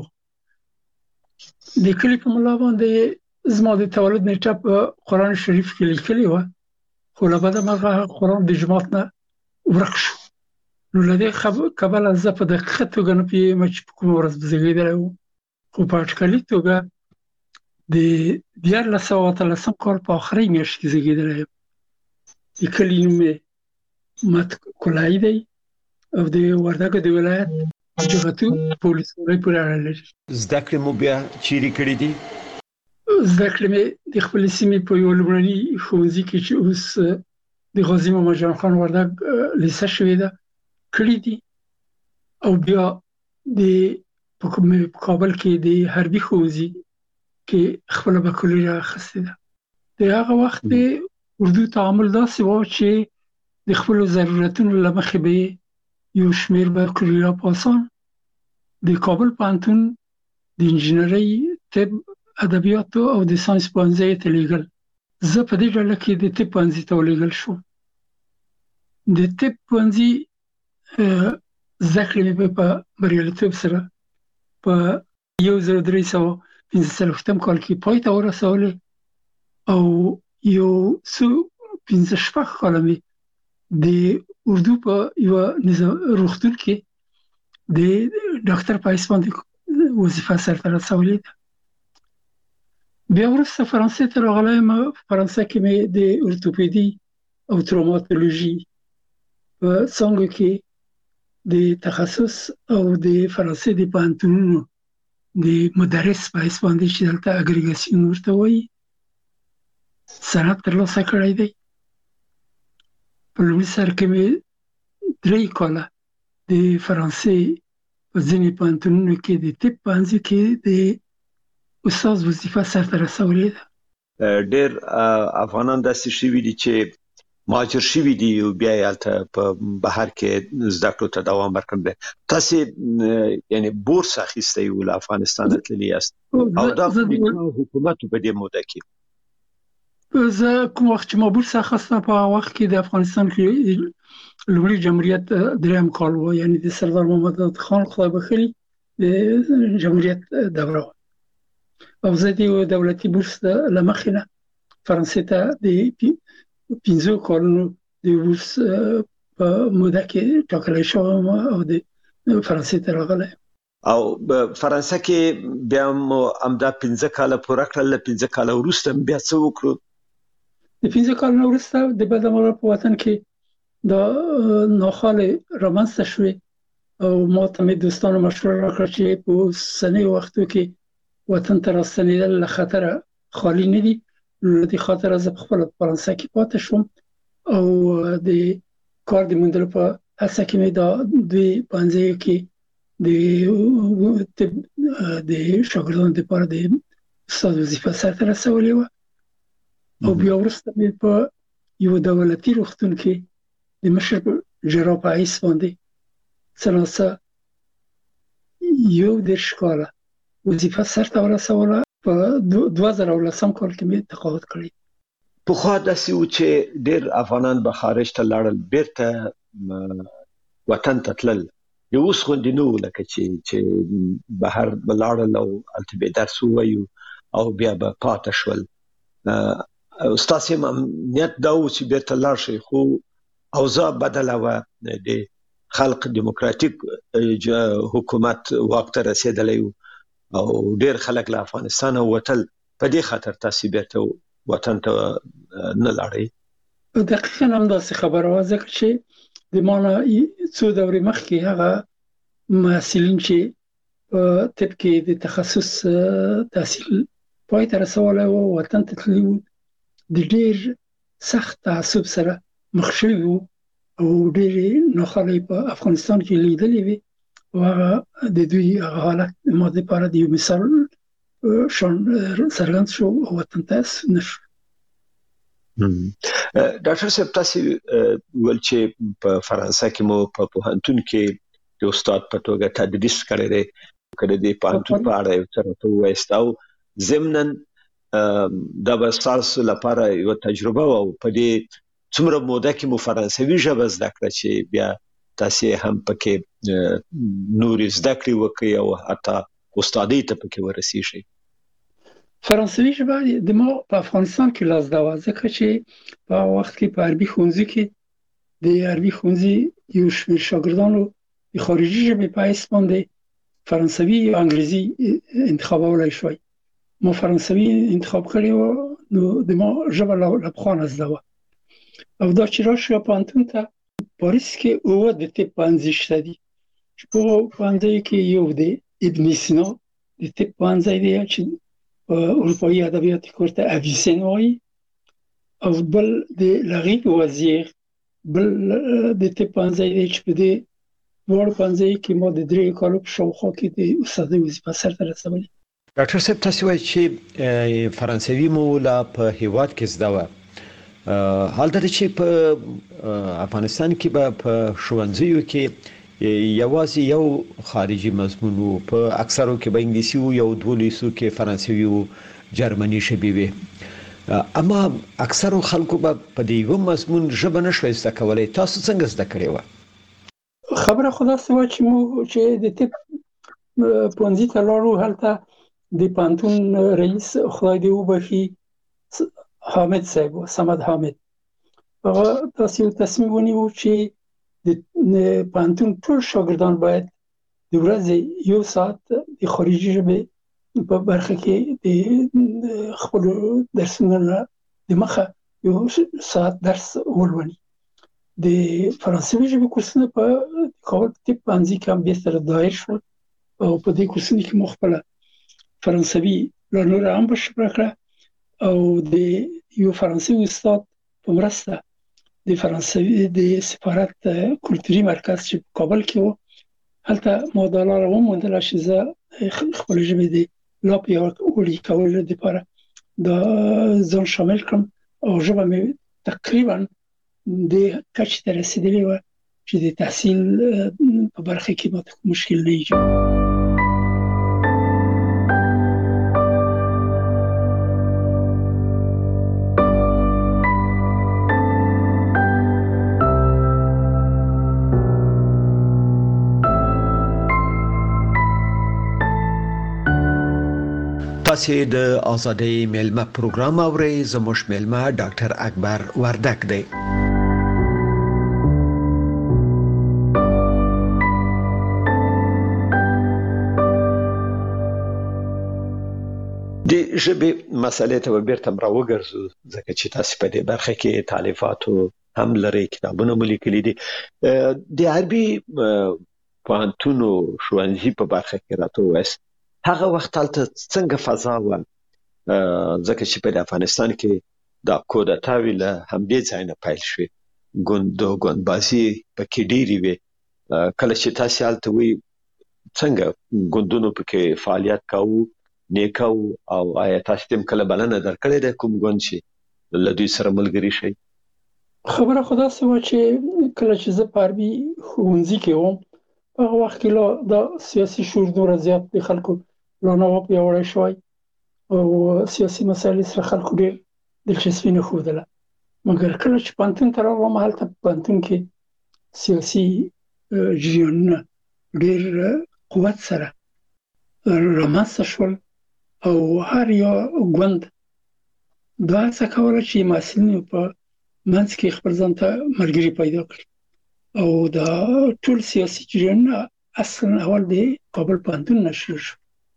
د کلي په ملا باندې زما د تولد نیټه په قرآن شریف کې لیکلې وه خو له بده مرغه قرآن د جماعت نه ورک شو. نو له دې کبله زه په دقیقه توګه نه پوهېږم چې په کومه ورځ به زېږېدلی وم خو په اټکلي توګه د دیارلس سوه اتلسم کال په آخرۍ میاشت کې زېږېدلی یم. د کلي نوم یې مت کولایي دی او د وردګو د ولایت جغتو په ولسوالۍ پورې اړه لري. زده کړې مو بیا چیرې کړې دي؟ زده کړې مې د خپلې سیمې په یوه لومړني ښوونځي کې چې اوس د غازي محمد جان خان وردګ لیسه شوې ده کړي دي او بیا د په کابل کې د حربي ښوونځي کې خپله بکالوریا اخیستې ده. د هغه وخت د اردو تعامل داسې و چې د خپلو ضرورتونو له مخې به یو شمېر بکالوریا پاسان د کابل پوهنتون د انجینرۍ طب ادبیاتو او د ساینس پوهنځي ته لیږل. زه په دې ډله کې د طب پوهنځي ته ولېږل شوم. د طب پوهنځي زده کړې مې په بریالیتوب سره په یو زر درې سوه پنځه څلوېښتم کال کې پای ته ورسولې او یو څو پنځه شپږ کاله مې د اردو په یوه روغتون کې د ډاکټر په حیث باندې وظیفه سرته رسولې ده. بیا وروسته فرانسې ته راغلی یم. فرانسه کې مې د ارتوپیدي او تروماتولوژي په څانګو کې د تخصص او د فرانسې د پوهنتونونو د مدرس په حیث باندې چې دلته اګریګاسیون ورته وایي سند ترلاسه کړی دی. په لومړي سر کې مې درې کاله د فرانسې په ځینې پوهنتونونو کې د طب پوهنځي کې د استاد وظیفه سرته رسولې ده. ډېر افغانان داسې شوي دي چې مهاجر شوي دي او بیا یې هلته په بهر کې زده کړو ته دوام ورکړی دی. تاسې یعنې بورس اخیستی و له افغانستانه تللي یاست او دا حکومت په دې موده کې زه کوم وخت چې ما بورس اخیسته په هغه وخت کې د افغانستان کې لومړي جمهوریت درېیم کال و، یعنې د سردار محمد داود خان خدای بخښلي د جمهوریت دوره وه او زه د یو دولتي بورس له مخې نه فرانسې ته د پنځو کالونو د بورس په موده کې ټاکلی شوم او د فرانسې ته راغلی. او فرانسه کې بیا مو همدا پنځه کاله پوره کړل. له پنځه کاله وروسته بیا څه وکړو؟ د پنځه کالونو وروسته د بدمرغه په وطن کې دا ناخوالې رامنځته شوې او ما ته مې دوستانو مشوره راکړه چې په اوسنیو وختو کې وطن ته راستنېدل له خطره خالي نه دي. له دې خاطره زه پخپله په فرانسه کې پاتې شوم او د کار د موندلو په هڅه کې مې دا دوی پوهنځیو کې د د شاګردانو دپاره د استاد وظیفه سرته رسولې وه او بیا وروسته مې په یو دولتي روغتون کې د مشر جراح په حیث باندې څه ناڅه یو دېرش کاله وظیفه سرته ورسوله. په دوه زره او لسم کال کې مې تقاعد کړی. پخوا داسې و چې ډېر افغانان به خارج ته لاړل، بیرته وطن ته تلل. یو اوس غوندې نه و لکه چې چې بهر به لاړل او هلته به درس ووایو او بیا به پاته شول. ستاسې هم نیت دا و چې بیرته لاړ شئ، خو اوضاع بدله وه. د خلق دیموکراتیک حکومت واک ته رسېدلی و او ډېر خلک له افغانستانه وتل. په دې خاطر تاسې بیرته وطن ته نه لاړئ؟ دقیقاً همداسې خبره وه، ځکه چې د ما نه څو دورې مخکې هغه محصلین چې په طب کې د تخصص تحصیل پای ته رسولی و وطن ته تللي وو، د ډېر سخت تعصب سره مخ شوي وو او ډېرې ناخوالې په افغانستان کې لیدلې وې او هغه د دوی هغه حالت ما دپاره د یو مثال شان څرګند شو او وطن ته ستون شو. ډاکټر صاحب، تاسې ویل چې په فرانسه کې مو په پوهنتون کې د استاد په توګه تدریس کړی دی. که د دې پوهنتون په اړه یو څه راته ووایاست او ضمناً دا به ستاسو لپاره یوه تجربه وه او په دې څومره موده کې مو فرانسوي ژبه زده کړه چې بیا تاسې هم پکې نورې زده کړې وکړئ او حتی استادۍ ته پکې ورسېږئ؟ فرانسوي ژبه د ما په افغانستان کې لا زده وه، ځکه چې په هغه وخت کې په عربي ښوونځي کې د عربي ښوونځي یو شمېر شاګردانو د خارجي ژبې په حیث باندې فرانسوي یا انګریزي انتخابولی شوی. ما فرانسوي انتخاب کړې وه، نو د ما ژبه له پخوا نه زده وه. او دا چې راشو پوهنتون ته پاریس کې اووه د طب پوهنځي شته دي چې په هغو پوهنځیو کې یو د ابن سینا د طب پوهنځی دی چې په اروپایي ادبیاتو کې ورته اویسین وایي، او بل د لغیب وزیر بل د طب پوهنځی دی چې په دې دواړو پوهنځیو کې ما د درې کالو په شاوخوا کې د استادۍ وظیفه سرته رسولې. ډاکټر صاحب، تاسې وایي چې فرانسوي مو لا په هېواد کې زده وه. حال دا چې په افغانستان کې به په ښوونځیو کې یوازې یو خارجي مضمون و، په اکثرو کې به انګلیسي و، یو دوه لیسو کې فرانسوي و، جرمني ژبې وې. اما اکثر خلکو په دې یو مضمون ژبه نشوي زده کولای. تاسو څنګه زده کړی و؟ خبره خدا سوا چې مو چې د تپ پونځي ته لاړو، هلته د پانتون رئیس خدای دې وبخي حامد صاحب سمد حامد هغه تاسو تصمیم ونیو چې د پانتون ټول شاګردان باید د ورځې یو ساعت د خارجي ژبې په برخه کې د خپل درسونو د مخه یو ساعت درس ولولي. د فرانسوي ژبې کورسونه په کابل طب پوهنځي کې هم بهتر دایر شول او په دې کورسونو کې مو خپله فرانسوي لا نوره هم بشپړه کړه او د یو فرانسوي استاد په مرسته د فرانسوي د سفارت کلتوري مرکز چې په کابل کې و، هلته ما دا لاره وموندله چې زه خپله ژبې د لا پیاوړي کولو لپاره دا ځان شامل کړم او ژبه مې تقریبا د کچې ته رسېدلې وه چې د تحصیل په برخه کې ماته مشکل نه ایجاد. تاسو د ازادۍ میلمه پروګرام اورئ. زموږ میلمه ډاکټر اکبر وردک دی. د ژبې مسلې ته بیرته راوګرځو ځکه چې تاسو په دې برخه کې تالیفاتو هم لري، کتابونه مو لیکلي دي. د عربي پوهنتونو ښوونځي په برخه کې راته وایست هغه وخت هلته څنګه فضا وه؟ ځکه چې په افغانستان کې دا کودتاوې له همدې ځای نه پیل شوې، ګوند او ګوندبازي پکې ډېرې وې. کله چې تاسو هلته وئ څنګه ګوندونو پکې فعالیت کاوه نیکو او آیا تاسو تم کله بلنه درکړې ده کوم ګوند چې له دوی سره ملګری شي؟ خبره خدا سوا چې کله چې زه په عربي ښوونځي کې وم هغه وخت کې لا د سیاسي شعور دومره زیات د خلکو لا نه و پیاوړی شوی او سیاسي مسایلو سره خلکو ډېر دلچسپي نه ښودله. مګر کله چې پوهنتون ته راغلم هلته په پوهنتون کې سیاسي جریانونه ډېر قوت سره رامنځته شول او هر یو ګوند دا هڅه کوله چې محصلینو په منځ کې خپل ځان ته ملګري پیدا کړي او دا ټول سیاسي جریانونه اصلا اول د کابل پوهنتون نه شروع شو.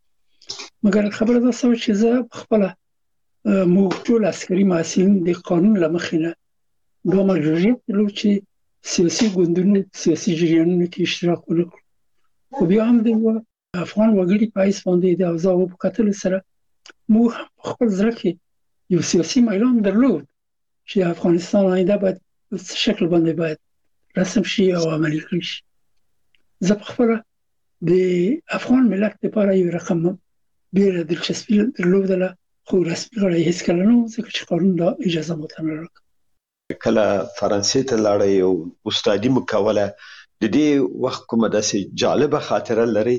مګر خبره دا سوه چې زه خپله موږ ټول عسکري محصلین د قانون له مخې نه دا مجبوریت درلود چې سیاسي ګوندونو سیاسي جریانونو کې اشتراک ونه کړو. خو بیا هم د افغان وګړي په حیث باندې د اوضاعو په کتلو سره موږ هم په خپل زړه کې یو سیاسي میلان درلود چې افغانستان آینده باید په څه شکل باندې باید رسم شي او عملي کړی شي. زه په خپله د افغان ملت لپاره یو رقم ډېره دلچسپي درلودله خو رسمي غړی هېڅکله نه وم ځکه چې قانون دا اجازه ماته نه راکړه. کله فرانسې ته لاړئ او استادي مو کوله، د دې وخت کومه داسې جالبه خاطره لرئ؟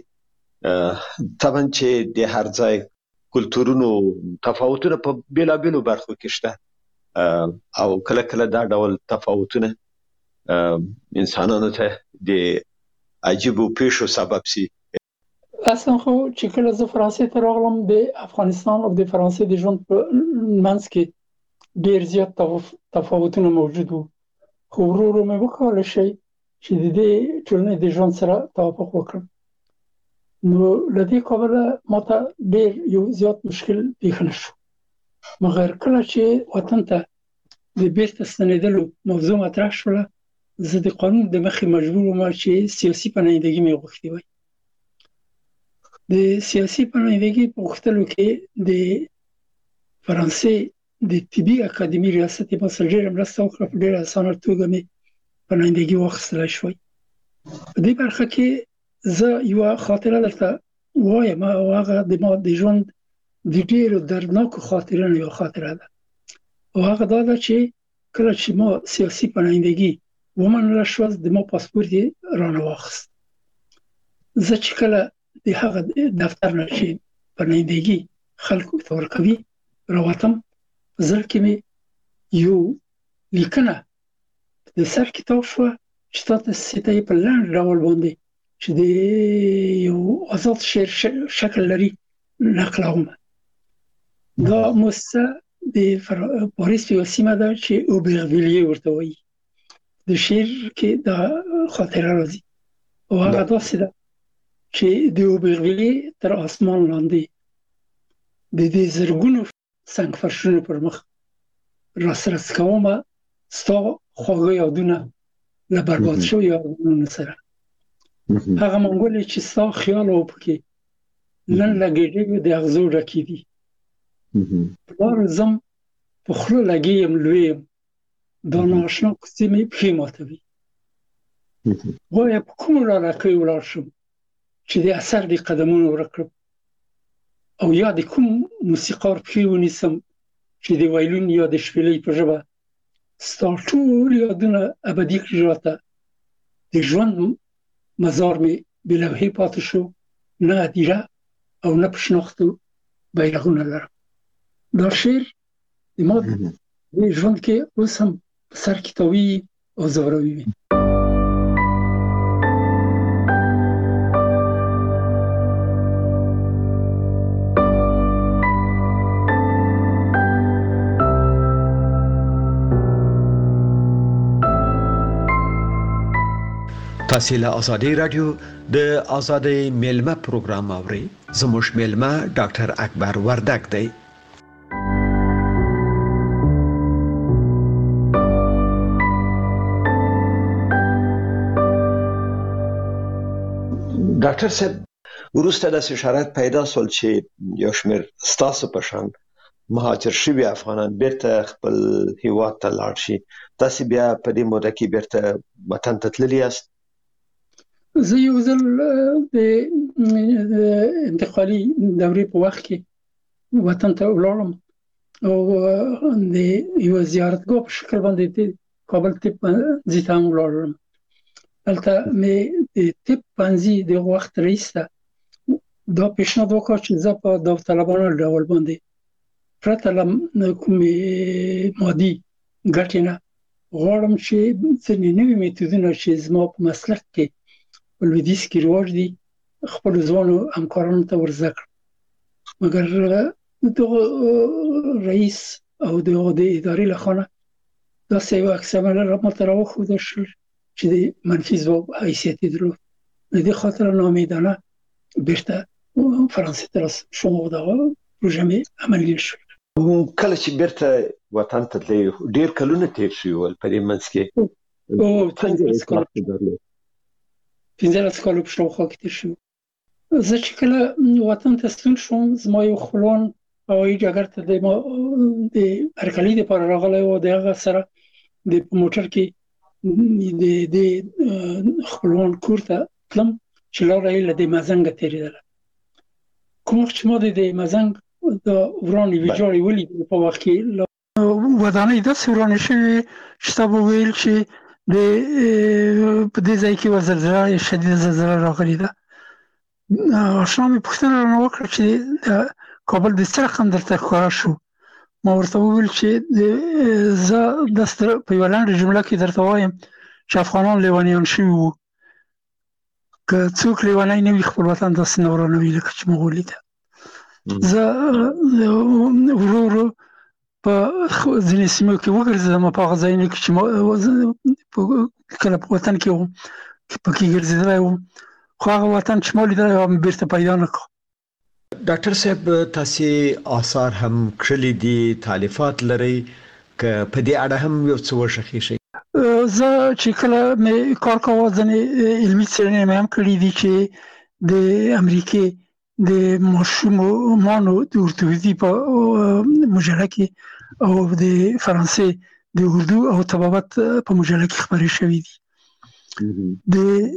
طبعا چې د هر ځای کلتورونو تفاوتونه په بیلابیلو برخو کې شته او کله کله دا ډول تفاوتونه انسانانو ته د عجیبو پیښو سبب سي. اصلا خو چې کله زه فرانسې ته راغلم د افغانستان او د فرانسې د ژوند په منځ کې ډېر زیات تفاوتونه موجود وو، خو ورو ورو مې وکولی شي چې د دې ټولنې د ژوند سره توافق وکړم. نو له دې کبله ماته ډېر یو زیات مشکل پیښ نه شو. مګر کله چې وطن ته د بیرته ستنېدلو موضوع مطرح شوله زه د قانون د مخې مجبور وم چې سیاسي پناهندګي مې غوښتې وای. د سیاسي پناهندګي په غوښتلو کې د فرانسې د طبي اکاډمي ریاست یې ما سره ډېره مرسته وکړه، په ډېره اسانه توګه مې پناهندګي واخیستلی شوی. په دې برخه کې زه یوه خاطره درته وایم او هغه د ما د ژوند د ډېرو دردناکو خاطرونو یوه خاطره ده او هغه دا ده چې کله چې ما سیاسي پناهندګي ومنله شوه د ما پاسپورت یې رانه واخیست. زه چې کله د هغه دفتر نه چې پناهندګي خلکو ته ورکوي راوتم زر کې مې یو لیکنه د سر کتاب شو چې تاسو ستې په لاندې ډول باندې چې د یو آزاد شعر شکل لري نقلوم. دا موسسه د پاریس په سیمه ده چې اوبرڤیلیه ورته وایي. د شعر کې د خاطره راځي او هغه داسې ده چې د اوبرڤیلیه تر اسمان لاندې د دې زرګونو څنګه فرشونه پر مخ راسره کومه ستا خواږه یادونه له برباد شو یادونه سره هغه منګولې چې ستا خیال او پکې نن لګېږي د اغزو ډکې دي پلار زم په خوله لګېیم لویم دا ناشنا کوڅې مې پښې ماتوي وایه په کومو لاره کې ولاړ شم چې د اثر د قدمونو ورک کړم او یا د کوم موسیقار پښې ونیسم چې د وایلون یا د شپېلۍ په ژبه ستا ټول یادونه ابدي کړي راته د ژوند مزار مې بې لوحې پاتې شو نه هدیره او نه په شناختو بیرغونه لرم. دا شعر د ما د ژوند کې اوس هم په سر کې تاویږي او ځوروي وي. تاسو له آزادۍ رادیو د آزادۍ میلمه پروګرام اورئ. زموږ میلمه ډاکټر اکبر وردک دی. ډاکټر صاحب وروسته د شرایط پیدا سول چې یو شمېر ستاسو په شان مهاجر شوي افغانان بیرته خپل هیواد ته لاړ شي. تاسو بیا په دې موده کې بیرته وطن ته تللي یاست؟ زه یو ځل د انتقالي دورې په وخت کې وطن ته ولاړم او د یو زیارتګاه په شکل باندې د کابل طب پوهنځي ته هم ولاړم. هلته مې د طب پوهنځي د وخت رئیس ته دا پیشنهاد وکړ چې زه په داوطلبانه ډول باندې پرته له کومې مادي ګټې نه غواړم چې ځینې نوي میتودونه چې زما په مسلک کې په لویدیځ کې رواج دي خپل ځوانو همکارانو ته ور زده کړم. مګر دغه رئیس او دغه د ادارې له خوا داسې یو عکس العمل راته راوښودل شو چې د منفي ځواب حیثیت یې درلود. د دې خاطر ناامیدانه بیرته فرانسې ته راستم شوم او دغه پروژه مې عملي شوه. کله چې بیرته وطن ته تللې ډېر کلونه تېر شوي ول په دې منځ کې پنځلس کاله په شاوخوا کې تېر شوي. زه چې کله وطن ته ستون شوم زما یو خپلوان هوایي ډګر ته د هرکلي دپاره راغلی و. د هغه سره د په موټر کې د خپلوان کور ته تلم چې لاره یې له د مزنګه تېرېدله. کوم وخت چې ما د مزنګ د ورانې ویجاړې ولیدې په وخت کې ودانۍ داسې ورانې شوې چې تا به ویل چې د په دې ځای کې یوه زلزله شدیده زلزله راغلې ده. اشنا مې پوښتنه رانه وکړه چې د کابل د څه رقم درته ښکاره شو. ما ورته وویل چې زه داسې په یوه لنډه جمله کې درته وایم چې افغانان لیونیان شوي وو. که څوک لیونی نه وي خپل وطن داسې نه ورانوي لکه چې موږ ولیده. زه ورو ورو په ځینې سیمو کې وګرځېدم په هغه ځایونو کې چې کله په وطن کې وم پکې ګرځېدلی وم خو هغه وطن چې ما لیدلی و مې بیرته پیدا نه کړ. ډاکټر صاحب تاسې آثار هم کړلي دي تالیفات لرئ که په دې اړه هم یو څه وښخیږئ؟ زه چې کله مې کار کاوه ځینې علمي څېړنې مې هم کړي دي چې د امریکې د ماشومانو د ارتوپدي په مجله کې او د فرانسې د اردو او طبابت په مجله کې خپرې شوي دي. د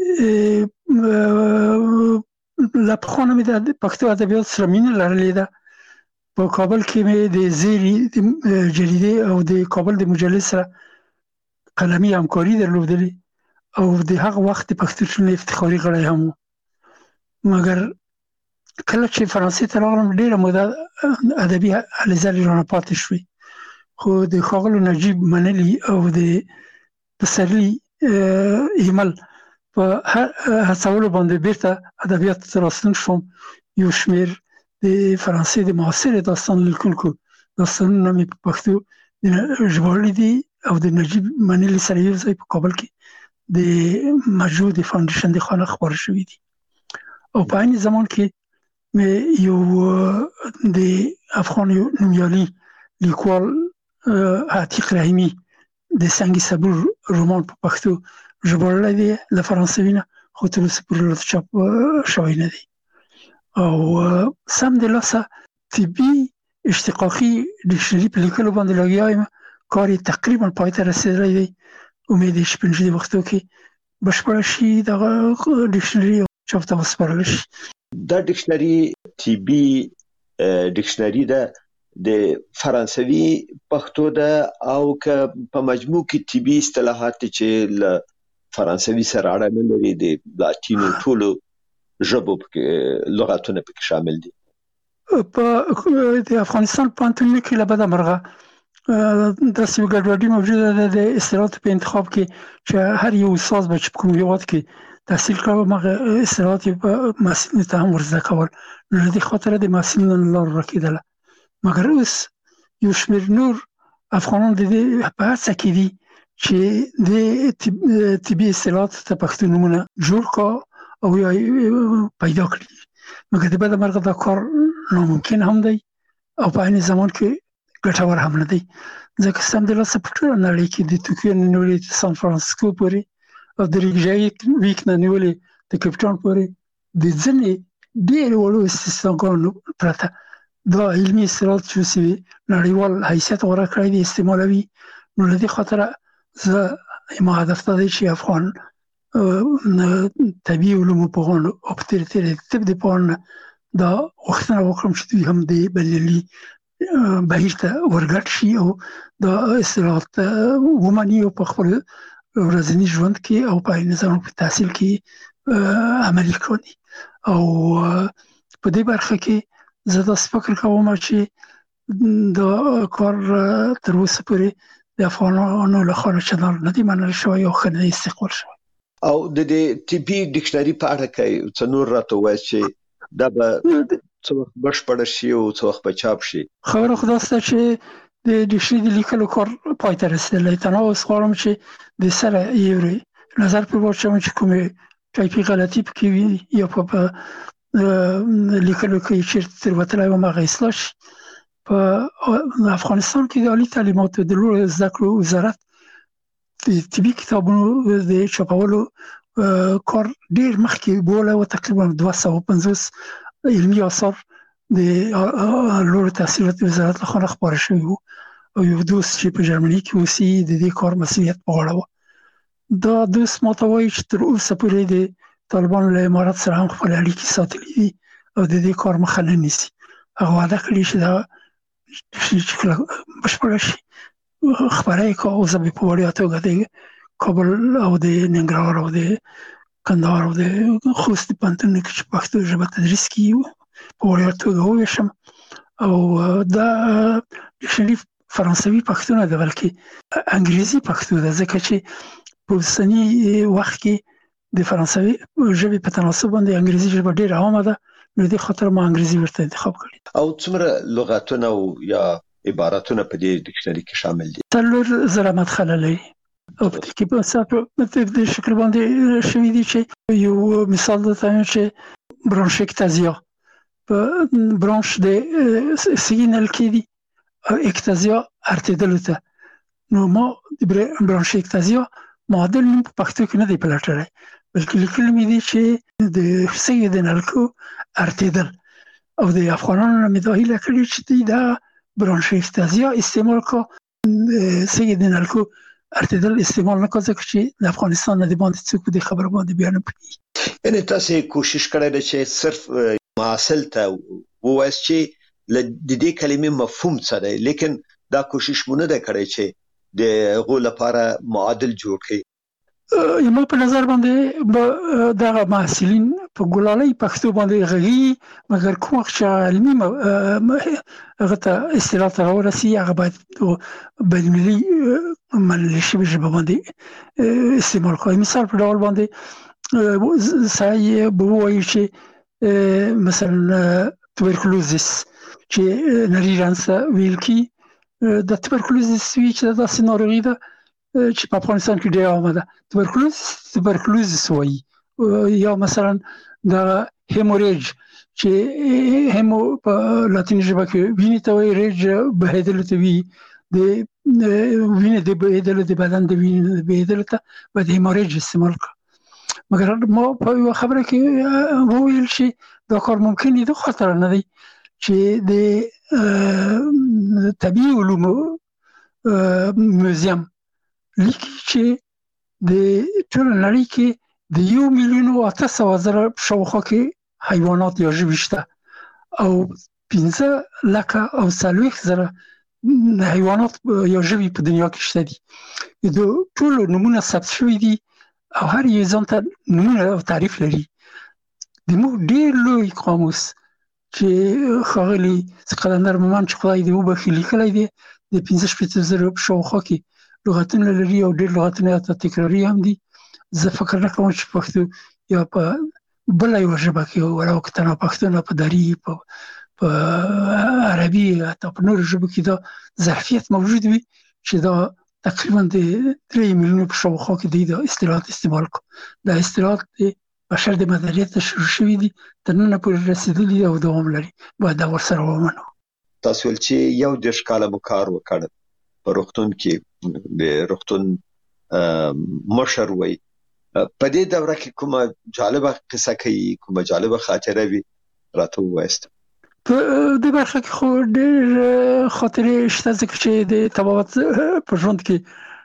له پخوا مې د پښتو ادبیات سره مینه لرلې ده. په کابل کې مې د زیري جریدې او د کابل د مجلې سره قلمي همکاري درلودلې او د هغه وخت د پښتو ټولنې افتخاري غړی هم و. مګر کله چې فرانسې ته راغلم ډېره موده ادبي هلې ځلې رانه پاتې شوې خو د ښاغلي نجیب منلي او د پسرلي ایمل په هڅولو باندې بیرته ادبیات ته راستون شوم. یو شمېر د فرانسې د معاصر داستان لیکونکو داستانونه مې په پښتو ژباړلي دي او د نجیب منلي سره یو ځای په کابل کې د مجموع د فاونډیشن د خانه خپاره شوي دي. او په عین زمان کې مې یو د افغان نومیالي لیکوال عتیق رحیمي د سنگ صبور رومان په پښتو ژباړلی دی له فرانسوي نه، خو تر اوسه پورې چاپ شوی نه دی. او سم د لاسه طبي اشتقاقي ډکشنري په لیکلو باندې لګیا یم. کار یې تقریبا پای ته رسېدلی دی. امید یې چې په نږدې وختو کې بشپړه شي دغه ډکشنري چاپ ته وسپارل شي. دا ډکشنري طبي ډکشنري ده د فرانسوي پښتو ده او که په مجموع کې طبي اصطلاحات چې له فرانسوي سره اړه نه لري د لاتینو ټولو ژبو لغاتونه پکې شامل دي. په د افغانستان پوهنتونونو کې له بده مرغه داسې یوه ګډوډي موجوده ده د اصطلاحاتو په انتخاب کې چې هر یو استاد به چې په کوم هېواد کې تحصیل کړی هغه اصطلاحات یې په محصلینو ته هم ورزده کول، نو له دې خاطره د محصلینو نه لار ورکېدله. مګر اوس یو شمېر نور افغانان د دې په هڅه کې دي چې د طبي اصطلاحاتو ته پښتو نومونه جوړ کړه او یا پیدا کړي. مګر د بده مرغه دا کار ناممکن هم دی او په عین زمان کې ګټور هم نه دی، ځکه سمدلاسه په ټوله نړۍ کې د توکیو نه نیولې تر سان فرانسیسکو پورې او د ریکجایک ویک نه نیولې د کیپټاون پورې د ځینې ډېرې وړو استثناګانو پرته دا علمي اصطلاحات چې اوس نړیوال حیثیت غوره کړی دی استعمالوي. نو له دې خاطره زه ما هدف ته دی چې افغان طبي علومو پوهانو او په تېره تېره د طب د پوهانو دا غوښتنه وکړم چې دوی هم د بریالي بهیر ته ورګډ شي او دا اصطلاحات ومني او په خپل ورځني ژوند کې او په عین زمان په تحصیل کې عملي کړي. او په دې برخه کې زه داسې فکر کوم چې دا کار تر اوسه پورې د افغانانو لخوا چندان نه دی منل شوی او ښه نه دی استقبال شوی. او د دې طبي ډکشنري په اړه کې څه نور راته ووایاست چې دا به څه وخت بشپړه شي او څه وخت به چاپ شي؟ خبره خو داسې ده چې د ډکشنري د لیکلو کار پای ته رسېدلی. تنها اوس غواړم چې د سره یو نظر پرې واچوم چې کومې ټایپي غلطي پکې وي یا په لیکلو کې چېرته تېروتلی وم هغه اصلاح شي. په افغانستان کې د عالي تعلیماتو د لوړو زده کړو وزارت د طبي کتابونو د چاپولو کار ډېر مخکې بولی و. تقریبا دوه سوه پنځوس علمي آثار د لوړو تحصیلاتو وزارت لخوا خپاره شوي وو او یو دوست چې په جرمني کې اوسي د دې کار مسؤلیت په غاړه و. دا دوست ماته وایي چې تر اوسه پورې د طالبانو له امارت سره هم خپل اړیکې ساتلي دي او د دې کار مخه نه نیسي. هغه وعده کړې چې دا چې کله بشپړه شي خپره یې کړه. اوس به په وړیا توګه د کابل او د ننګرهار او د کندهار او د خوست پوهنتونونو کې چې پښتو ژبه تدریس کیږي په وړیا توګه وویشم. او دا ډکشنري فرانسوي پښتو نه ده بلکې انګریزي پښتو ده، ځکه چې په اوسني وخت کې د فرانسوي ژبې په تناسب باندې انګریزي ژبه ډېره عامه ده. نو دې خاطر ما انګریزي ورته انتخاب کړی. او څومره لغاتونه او یا عبارتونه په دې ډکشنري کې شامل دي؟ څلور زره مدخله لري او په دې کې په ساده د شکل باندې شوي دي چې یو مثال درته وایم چې برانشیکتازیا په برانش د سیګنال کې دي او اکتازیا ارتدلو ته. نو ما د برانشیکتازیا معادل نوم په پښتو کې نه دی پلټلی بلکې لیکلي مې دي چې د سیګنال کو ارتدل او د افغانانو نه مې دا هیله کړې چې دوی دا برانشیکتازیا استعمال کو سیګنال کو ارتدل استعمال نه کړه، ځکه چې د افغانستان نه د باندې څوک په دې خبره باندې بیان نه پوهېږي. یعنې تاسې کوشش کړی دی چې صرف محصل ته ووایاست چې له د دې کلمې مفهوم څه دی، لیکن دا کوشش مو نه دی کړی چې د هغو لپاره معادل جوړ کړي. ما په نظر باندې دغه محصلین په ګلالۍ پښتو باندې غږی مګر کوم وخت چې علمي هغه ته اصطلاح ته ورسي هغه باید بین المللي منل شوی ژبه باندې استعمال کوي. مثال په ډول باندې سړی به وایي چې مثلا توبرکلوزیس چې نریرانس ویل کی د توبرکلوزیس وی چې داسې ناروغي ده چې په افغانستان کې ډېر عامه ده. توبرکلوزیس توبرکلوزیس وایي. یا مثلا د هیموریج چې هیمو په لاتیني ژبه کې وینې ته وایي، ریج بهېدل ته وایي، د وینې د بهېدل د بدن د وینې د بهېدل ته باید هیموریج استعمال کړه. مګر ما په یوه خبره کې وویل چې دا کار ممکن دی، د خاطر نه دی چې د طبیعي علومو موزیم لیکي چې د ټول نړۍ کې د یو میلیون او اته سوه زره شاوخوا کې حیوانات یا ژوي شته او پنځه لکه او څلوېښت زره حیوانات یا ژوي په دنیا کې شته دي. د ټولو نومونه ثبت شوي دي او هر یو ځان ته نومونه او تعریف لري. زموږ ډېر لوی قاموس چې ښاغلي قلندر مومند چې خدای دې وبخښي لیکلی دی د پنځه شپېته زره په شاوخوا کې لغتونه لري او ډېر لغتونه یې تکراري هم دي. زه فکر نه کوم چې پښتو یا په بله یوه ژبه کې ولو که تنها پښتو نه په دري په عربي حتی په نورو ژبو کې دا ظرفیت موجود وي چې دا تقریبا د درې میلیونو په شاوخوا کې دی دا اصطلاحات استعمال کړو. دا اصطلاحات د بشر د مدنیت نه شروع شوي دي، تر ننه پورې رسېدلي او دوام لري. باید دا ورسره ومنو. تاسو ویل چې یو دېرش کاله مو کار وکړ په روغتون کې، د روغتون مشر وی. په دې دوره کې کومه جالبه قصه کوي، کومه جالبه خاطره وي راته ووایاست؟ په دې برخه کې خو ډېر خاطرې شته ځکه چې د طبابت په ژوند کې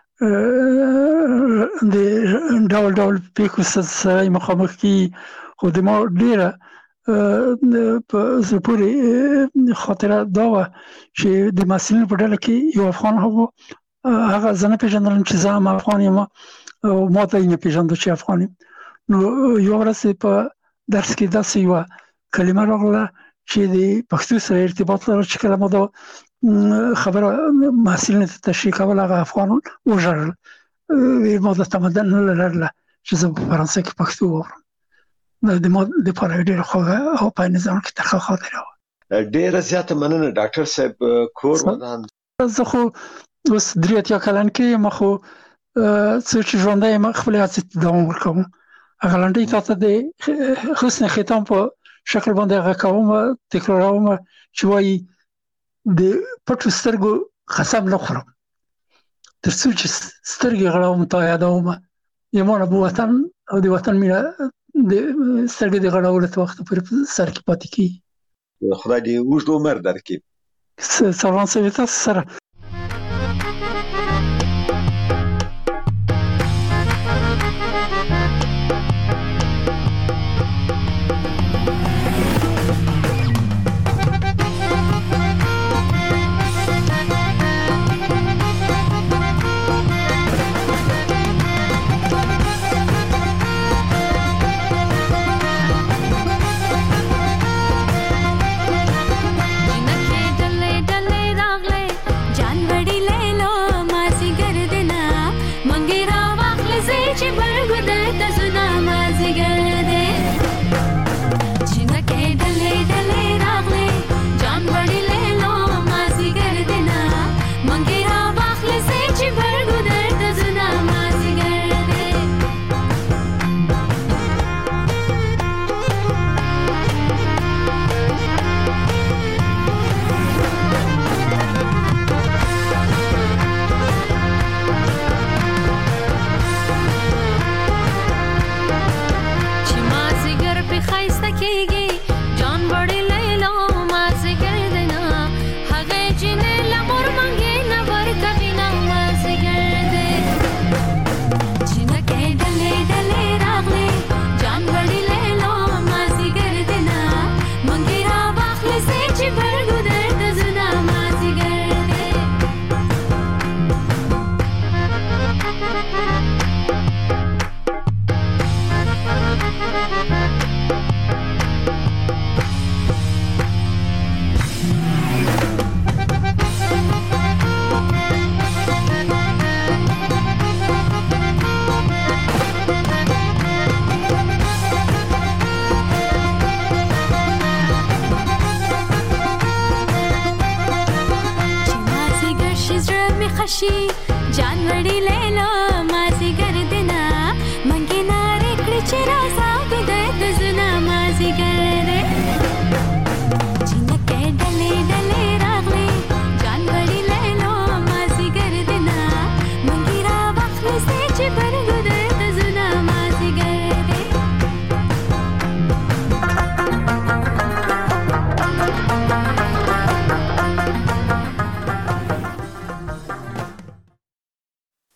د ډول ډول پیښو سره مخامخ کېږي. خو د ما ډېره په زړه پورې خاطره دا وه چې د محصلینو په ډله کې یو افغان هغه هغه زه نه پېژندلم چې زه هم افغان یم او ما ته یې نه پېژانده چې افغان یم. نو یوه ورځ په درس کې داسې یوه کلمه راغله چې د پښتو سره ارتباط لرله چې کله ما دا خبره محصلینو ته تشریح کوله هغه افغان وژړل. ما د تمدن نه لرله چې زه په فرانسه کې پښتو واورم. د ما دپاره ډېره خوږه او په نظام کې ترخه خاطره وه. ډېره زیاته مننه ډاکټر صاحب. کور ودان زه خو اوس درې اتیا کلن کې یم، خو څه چې ژوندی یم خپلې هڅې ته دوام ورکوم. هغه لنډۍ تا ته د حسن ختام په شکل باندې هغه کوم تکراروم چې وایي د پټو سترګو قسم نه خورم تر څو چې سترګې غړوم تا یادوم. یمانه به وطن او د وطن مینه د سترګې د غړولو ته وخت پورې په سر کې پاتې کېږي. خدای دې اوږد عمر درکړي. سلام سوي تاسو سره. جنکه ډلې ډلې راغلې जान वड़ी ले